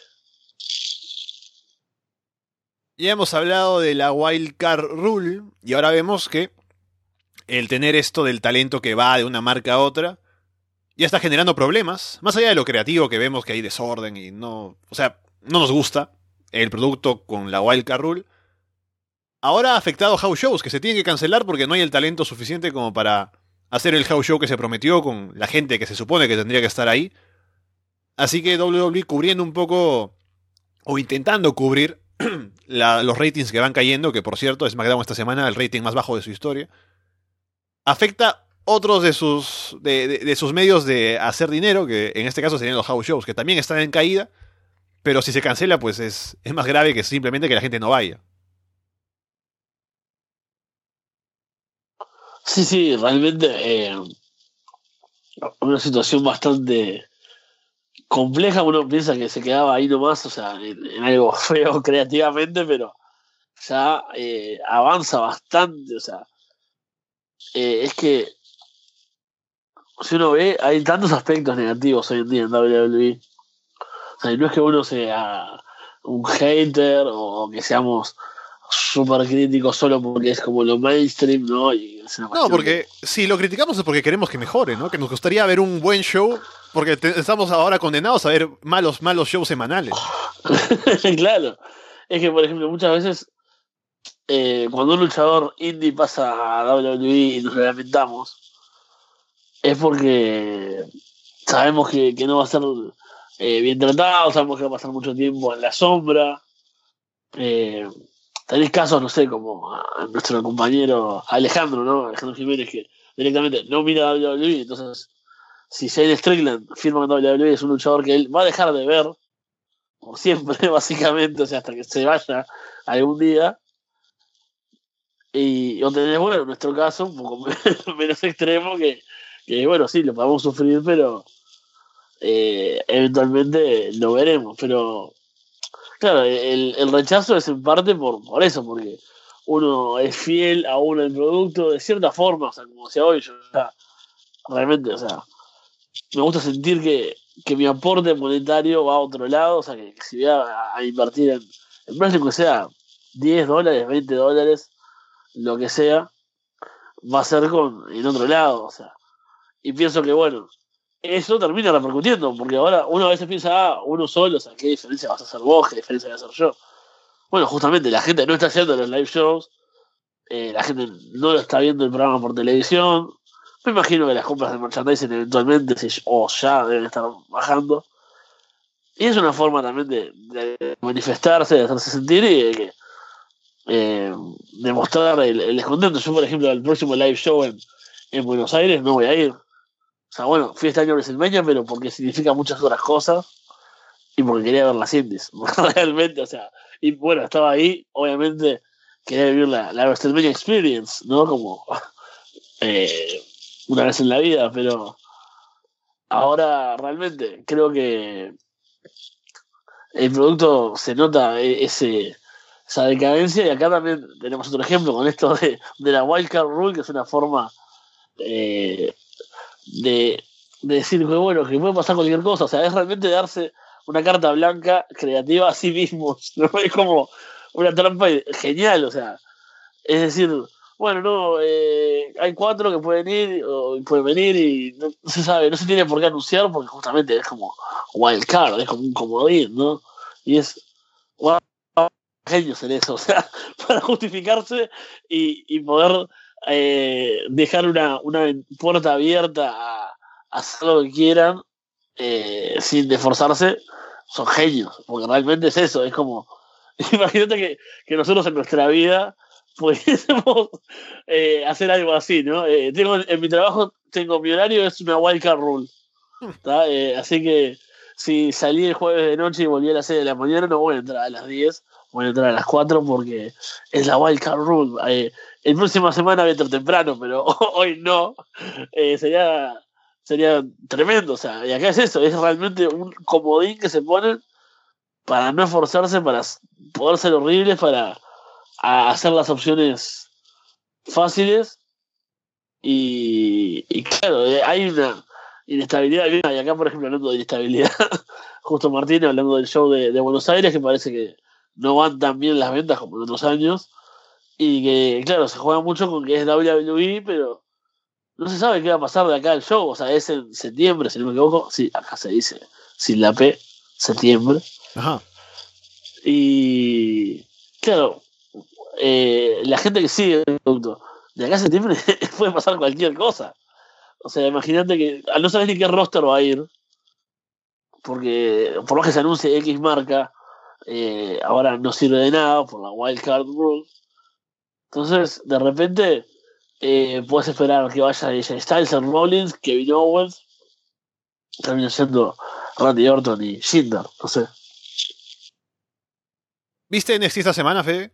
A: Ya hemos hablado de la Wild Card Rule y ahora vemos que el tener esto del talento que va de una marca a otra ya está generando problemas, más allá de lo creativo que vemos que hay desorden y no, o sea, no nos gusta el producto con la Wild Card Rule. Ahora ha afectado house shows que se tienen que cancelar porque no hay el talento suficiente como para hacer el house show que se prometió con la gente que se supone que tendría que estar ahí. Así que W W E cubriendo un poco o intentando cubrir la, los ratings que van cayendo, que por cierto SmackDown esta semana el rating más bajo de su historia, afecta otros de sus, de, de, de sus medios de hacer dinero, que en este caso serían los house shows, que también están en caída, pero si se cancela, pues es, es más grave que simplemente que la gente no vaya.
B: Sí, sí, realmente eh, una situación bastante compleja. Uno piensa que se quedaba ahí nomás, o sea, en, en algo feo creativamente, pero ya eh, avanza bastante, o sea, eh, es que si uno ve, hay tantos aspectos negativos hoy en día en W W E. O sea, y no es que uno sea un hater o que seamos súper críticos solo porque es como lo mainstream, ¿no? Y es una
A: No,
B: cuestión
A: porque
B: de-
A: si lo criticamos es porque queremos que mejore, ¿no? Que nos gustaría ver un buen show, porque te- estamos ahora condenados a ver malos, malos shows semanales.
B: Claro, es que, por ejemplo, muchas veces eh, cuando un luchador indie pasa a W W E y nos lamentamos, es porque sabemos que, que no va a ser eh, bien tratado, sabemos que va a pasar mucho tiempo en la sombra. Eh, Tenés casos, no sé, como a, a nuestro compañero Alejandro, ¿no? Alejandro Jiménez, que directamente no mira W W E, entonces si Shane Strickland firma con W W E es un luchador que él va a dejar de ver por siempre, básicamente, o sea, hasta que se vaya algún día. Y o tenés, bueno, en nuestro caso, un poco menos extremo, que, que, bueno, sí, lo podemos sufrir, pero eh, eventualmente lo veremos. Pero, claro, el, el rechazo es en parte por, por eso, porque uno es fiel a uno del producto de cierta forma, o sea, como decía hoy, yo ya, realmente, o sea, me gusta sentir que, que mi aporte monetario va a otro lado, o sea, que, que si voy a, a invertir en, en wrestling, que sea diez dólares, veinte dólares, lo que sea, va a ser con en otro lado, o sea. Y pienso que, bueno, eso termina repercutiendo, porque ahora uno a veces piensa, ah, uno solo, o sea, ¿qué diferencia vas a hacer vos? ¿Qué diferencia voy a hacer yo? Bueno, justamente la gente no está haciendo los live shows, eh, la gente no lo está viendo el programa por televisión. Me imagino que las compras de merchandising eventualmente, si- o ya deben estar bajando. Y es una forma también de, de manifestarse, de hacerse sentir y de que eh, demostrar el, el descontento. Yo, por ejemplo, al próximo live show en, en Buenos Aires no voy a ir. O sea, bueno, fui este año a WrestleMania, pero porque significa muchas otras cosas y porque quería ver las indies. Realmente, o sea, y bueno, estaba ahí, obviamente quería vivir la, la WrestleMania Experience, ¿no? Como eh, una vez en la vida, pero ahora realmente creo que el producto se nota e- ese, esa decadencia y acá también tenemos otro ejemplo con esto de, de la Wildcard Rule, que es una forma eh, de, de decir que bueno, que puede pasar cualquier cosa, o sea, es realmente darse una carta blanca creativa a sí mismos, ¿no? Es como una trampa genial, o sea, es decir, bueno, no, eh, hay cuatro que pueden ir o pueden venir y no, no se sabe, no se tiene por qué anunciar porque justamente es como wildcard, es como un comodín, ¿no? Y es wow, genios en eso, o sea, para justificarse y, y poder eh, dejar una, una puerta abierta a, a hacer lo que quieran eh, sin esforzarse, son genios, porque realmente es eso, es como, imagínate que, que nosotros en nuestra vida pudiésemos eh, hacer algo así, ¿no? Eh, tengo, en mi trabajo, tengo mi horario, es una wildcard rule, ¿tá? Eh, así que si salí el jueves de noche y volví a las seis de la mañana, no voy a entrar a las diez, voy a entrar a las cuatro porque es la wildcard rule. Eh, el próxima semana voy a entrar temprano, pero hoy no. Eh, sería, sería tremendo, o sea, y acá es eso, es realmente un comodín que se ponen para no esforzarse, para poder ser horribles, para a hacer las opciones fáciles y, y claro, eh, hay una inestabilidad, y acá por ejemplo hablando de inestabilidad, justo Martín hablando del show de, de Buenos Aires, que parece que no van tan bien las ventas como en otros años, y que claro, se juega mucho con que es W W E, pero no se sabe qué va a pasar de acá al show, o sea, es en septiembre, si no me equivoco, sí, acá se dice sin la P, septiembre,
A: Ajá.
B: y claro, eh, la gente que sigue el producto, de acá a septiembre puede pasar cualquier cosa. O sea, imagínate que al no saber ni qué roster va a ir, porque por más que se anuncie X marca, eh, ahora no sirve de nada por la wildcard rule. Entonces, de repente, eh, puedes esperar que vaya A J Styles, Seth Rollins, Kevin Owens, termina siendo Randy Orton y Jinder, no sé.
A: ¿Viste N X T esta semana, Fede?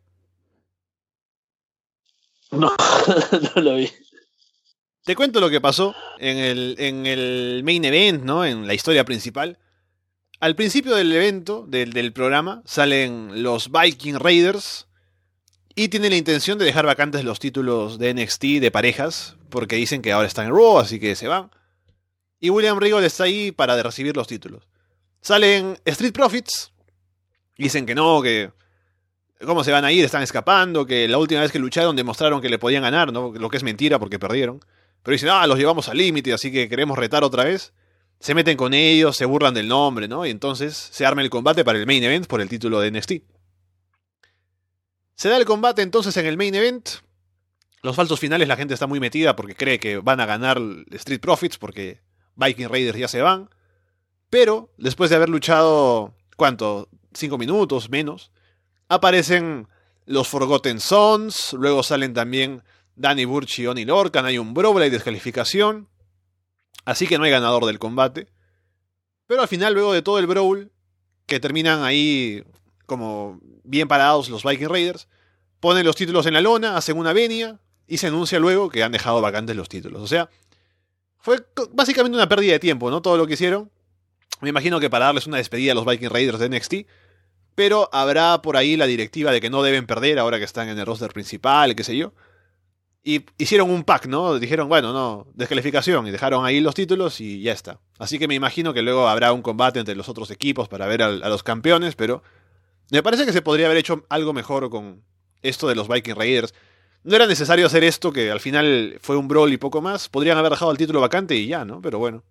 B: No, no lo vi.
A: Te cuento lo que pasó en el, en el main event, ¿no? En la historia principal. Al principio del evento, del, del programa, salen los Viking Raiders y tienen la intención de dejar vacantes los títulos de N X T de parejas, porque dicen que ahora están en Raw, así que se van. Y William Regal está ahí para recibir los títulos. Salen Street Profits, dicen que no, que cómo se van a ir, están escapando, que la última vez que lucharon demostraron que le podían ganar, ¿no? Lo que es mentira porque perdieron. Pero dicen, ah, los llevamos al límite, así que queremos retar otra vez. Se meten con ellos, se burlan del nombre, ¿no? Y entonces se arma el combate para el main event por el título de N X T. Se da el combate entonces en el main event. Los falsos finales la gente está muy metida porque cree que van a ganar Street Profits porque Viking Raiders ya se van. Pero después de haber luchado, ¿cuánto? Cinco minutos, menos. Aparecen los Forgotten Sons. Luego salen también Danny Burch y Oney Lorcan. Hay un brawl, hay descalificación. Así que no hay ganador del combate. Pero al final, luego de todo el brawl, que terminan ahí como bien parados los Viking Raiders, ponen los títulos en la lona, hacen una venia y se anuncia luego que han dejado vacantes los títulos. O sea, fue básicamente una pérdida de tiempo, ¿no? Todo lo que hicieron. Me imagino que para darles una despedida a los Viking Raiders de N X T. Pero habrá por ahí la directiva de que no deben perder ahora que están en el roster principal, qué sé yo. Y hicieron un pack, ¿no? Dijeron, bueno, no, descalificación. Y dejaron ahí los títulos y ya está. Así que me imagino que luego habrá un combate entre los otros equipos para ver a, a los campeones. Pero me parece que se podría haber hecho algo mejor con esto de los Viking Raiders. No era necesario hacer esto, que al final fue un brawl y poco más. Podrían haber dejado el título vacante y ya, ¿no? Pero bueno.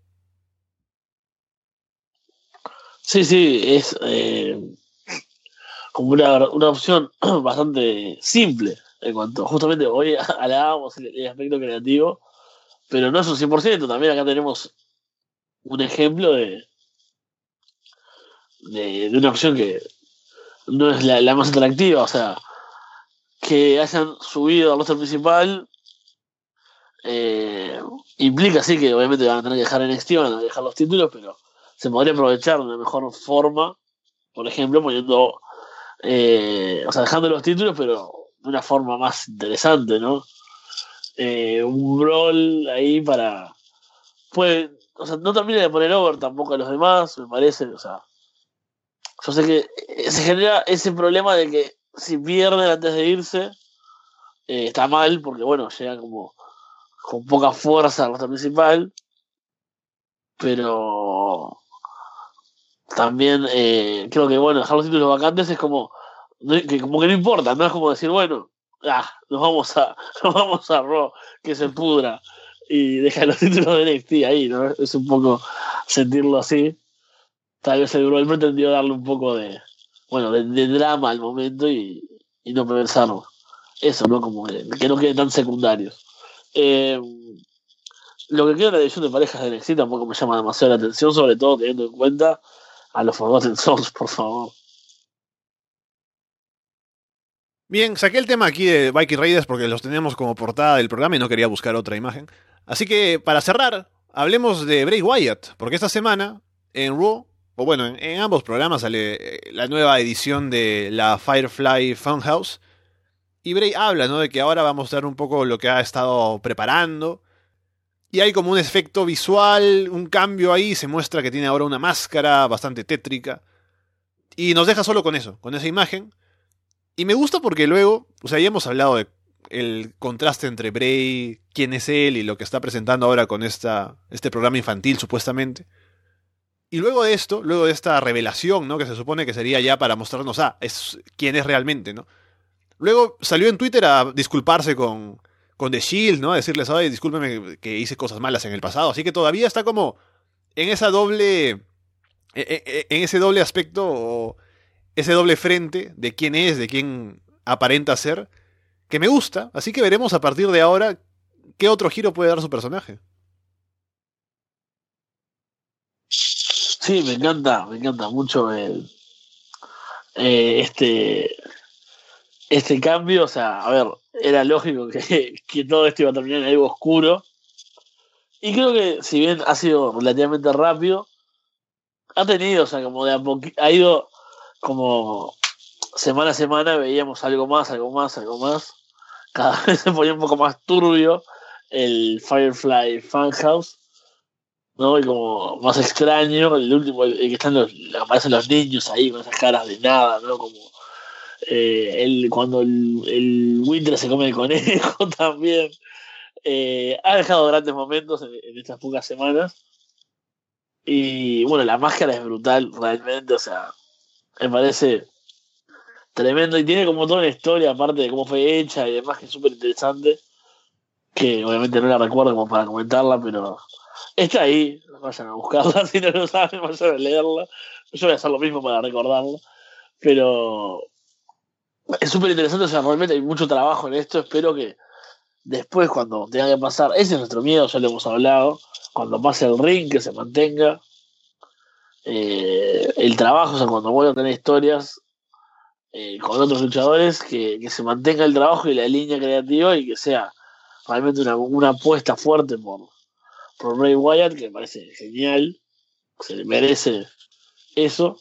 B: Sí, sí, es eh, como una, una opción bastante simple en cuanto justamente hoy alabamos el, el aspecto creativo, pero no es un cien por ciento. También acá tenemos un ejemplo de, de, de una opción que no es la, la más atractiva. O sea, que hayan subido al roster principal eh, implica sí que obviamente van a tener que dejar N X T, van a dejar los títulos, pero se podría aprovechar de una mejor forma, por ejemplo, poniendo, eh, o sea, dejando los títulos, pero de una forma más interesante, ¿no? Eh, un brawl ahí para, puede, o sea, no termina de poner over tampoco a los demás, me parece, o sea, yo sé que se genera ese problema de que si pierden antes de irse, eh, está mal, porque bueno, llegan como con poca fuerza al roster principal, pero también eh, creo que bueno, dejar los títulos vacantes es como no, que como que no importa, no es como decir, bueno, ah, nos vamos a nos vamos a Raw, que se pudra y deja los títulos de N X T ahí, ¿no? Es un poco sentirlo así. Tal vez el Brawl pretendió darle un poco de bueno, de, de drama al momento y, y no pensar eso, ¿no? Como que, que no queden tan secundarios. Eh, lo que queda en la división de parejas de N X T tampoco me llama demasiado la atención, sobre todo teniendo en cuenta a los Forgotten Sons, por favor.
A: Bien, saqué el tema aquí de Viking Raiders porque los tenemos como portada del programa y no quería buscar otra imagen. Así que, para cerrar, hablemos de Bray Wyatt, porque esta semana, en Raw, o bueno, en, en ambos programas sale la nueva edición de la Firefly Funhouse, y Bray habla, ¿no?, de que ahora va a mostrar un poco lo que ha estado preparando, y hay como un efecto visual, un cambio ahí, se muestra que tiene ahora una máscara bastante tétrica, y nos deja solo con eso, con esa imagen. Y me gusta porque luego, o sea, ya hemos hablado de el contraste entre Bray, quién es él y lo que está presentando ahora con esta, este programa infantil supuestamente. Y luego de esto, luego de esta revelación, ¿no?, que se supone que sería ya para mostrarnos, ah, es quién es realmente, ¿no? Luego salió en Twitter a disculparse con, con The Shield, ¿no? A decirles, ay, discúlpeme que hice cosas malas en el pasado. Así que todavía está como en esa doble, en ese doble aspecto, o ese doble frente de quién es, de quién aparenta ser, que me gusta. Así que veremos a partir de ahora qué otro giro puede dar su personaje.
B: Sí, me encanta, me encanta mucho el, eh, este, este cambio. O sea, a ver, era lógico que, que todo esto iba a terminar en algo oscuro. Y creo que, si bien ha sido relativamente rápido, ha tenido, o sea, como de a poquito, ha ido como semana a semana, veíamos algo más, algo más, algo más. Cada vez se ponía un poco más turbio el Firefly Funhouse, ¿no? Y como más extraño, el último, el, el que están los, aparecen los niños ahí con esas caras de nada, ¿no? Como eh, el, cuando el, el Winter se come el conejo también. Eh, ha dejado grandes momentos en, en estas pocas semanas. Y bueno, la máscara es brutal, realmente, o sea, me parece tremendo. Y tiene como toda una historia, aparte de cómo fue hecha y demás, que es súper interesante. Que obviamente no la recuerdo como para comentarla, pero está ahí. Vayan a buscarla si no lo saben, vayan a leerla. Yo voy a hacer lo mismo para recordarla. Pero es súper interesante, o sea, realmente hay mucho trabajo en esto. Espero que después, cuando tenga que pasar, ese es nuestro miedo, ya lo hemos hablado, cuando pase el ring, que se mantenga eh, el trabajo, o sea, cuando vuelva a tener historias eh, con otros luchadores, que, que se mantenga el trabajo y la línea creativa y que sea realmente una, una apuesta fuerte por, por Bray Wyatt, que me parece genial, se le merece eso.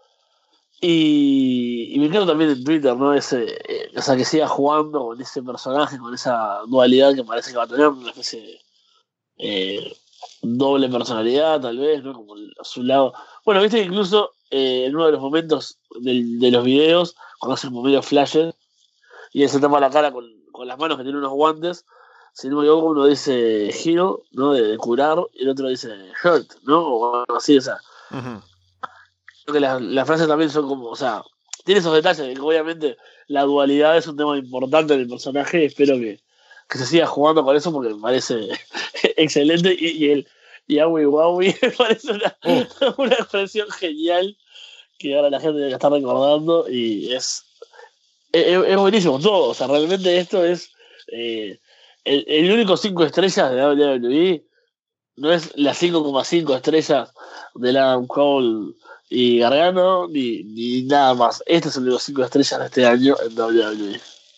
B: Y, y me encanta también en Twitter, ¿no? Ese, eh, o sea, que siga jugando con ese personaje, con esa dualidad que parece que va a tener, una especie de eh, doble personalidad, tal vez, ¿no? Como el- a su lado. Bueno, viste que incluso eh, en uno de los momentos del- de los videos, cuando hace como medio flashes, y él se tapa la cara con, con las manos que tiene unos guantes, si no me equivoco, uno dice heal, ¿no? De, de curar, y el otro dice hurt, ¿no? O algo así, o sea.
A: Ujú.
B: Creo que las, las frases también son como, o sea, tiene esos detalles, de que obviamente la dualidad es un tema importante del personaje, y espero que, que se siga jugando con eso porque me parece excelente, y, y el Yawi Wawi me parece una,
A: Oh.
B: una expresión genial que ahora la gente la está recordando, y es, es, es buenísimo todo, o sea, realmente esto es eh, el, el único cinco estrellas de W W E, no es las cinco coma cinco estrellas de Adam Cole y Gargano, ni, ni nada más. Este es el de los cinco estrellas de este año en W W E.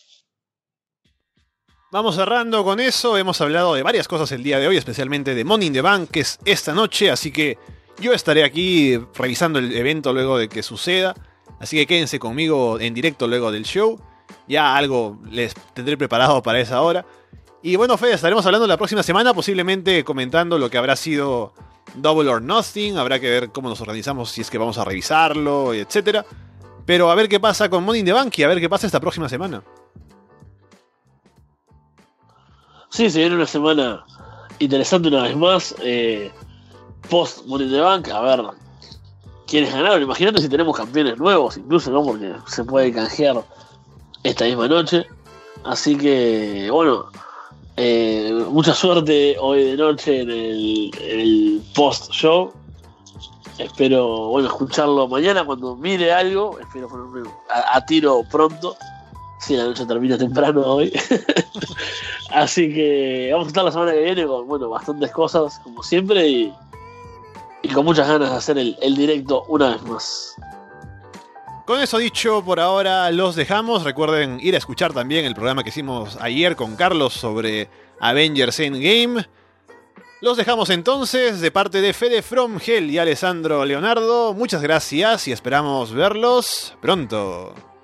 A: Vamos cerrando con eso. Hemos hablado de varias cosas el día de hoy, especialmente de Money in the Bank, que es esta noche, así que yo estaré aquí revisando el evento luego de que suceda. Así que quédense conmigo en directo luego del show. Ya algo les tendré preparado para esa hora. Y bueno, Fede, estaremos hablando la próxima semana, posiblemente comentando lo que habrá sido Double or Nothing. Habrá que ver cómo nos organizamos, si es que vamos a revisarlo, etcétera. Pero a ver qué pasa con Money in the Bank y a ver qué pasa esta próxima semana.
B: Sí, se viene una semana interesante una vez más. Eh, post Money in the Bank, a ver quiénes ganaron. Imagínate si tenemos campeones nuevos, incluso, ¿no? Porque se puede canjear esta misma noche. Así que, bueno, eh, mucha suerte hoy de noche en el, en el post-show. Espero, bueno, escucharlo mañana cuando mire algo. Espero ponerme a, a tiro pronto. Si la noche termina temprano hoy. Así que vamos a estar la semana que viene con, bueno, bastantes cosas, como siempre, y, y con muchas ganas de hacer el, el directo una vez más.
A: Con eso dicho, por ahora los dejamos. Recuerden ir a escuchar también el programa que hicimos ayer con Carlos sobre Avengers Endgame. Los dejamos entonces de parte de Fede From Hell y Alessandro Leonardo. Muchas gracias y esperamos verlos pronto.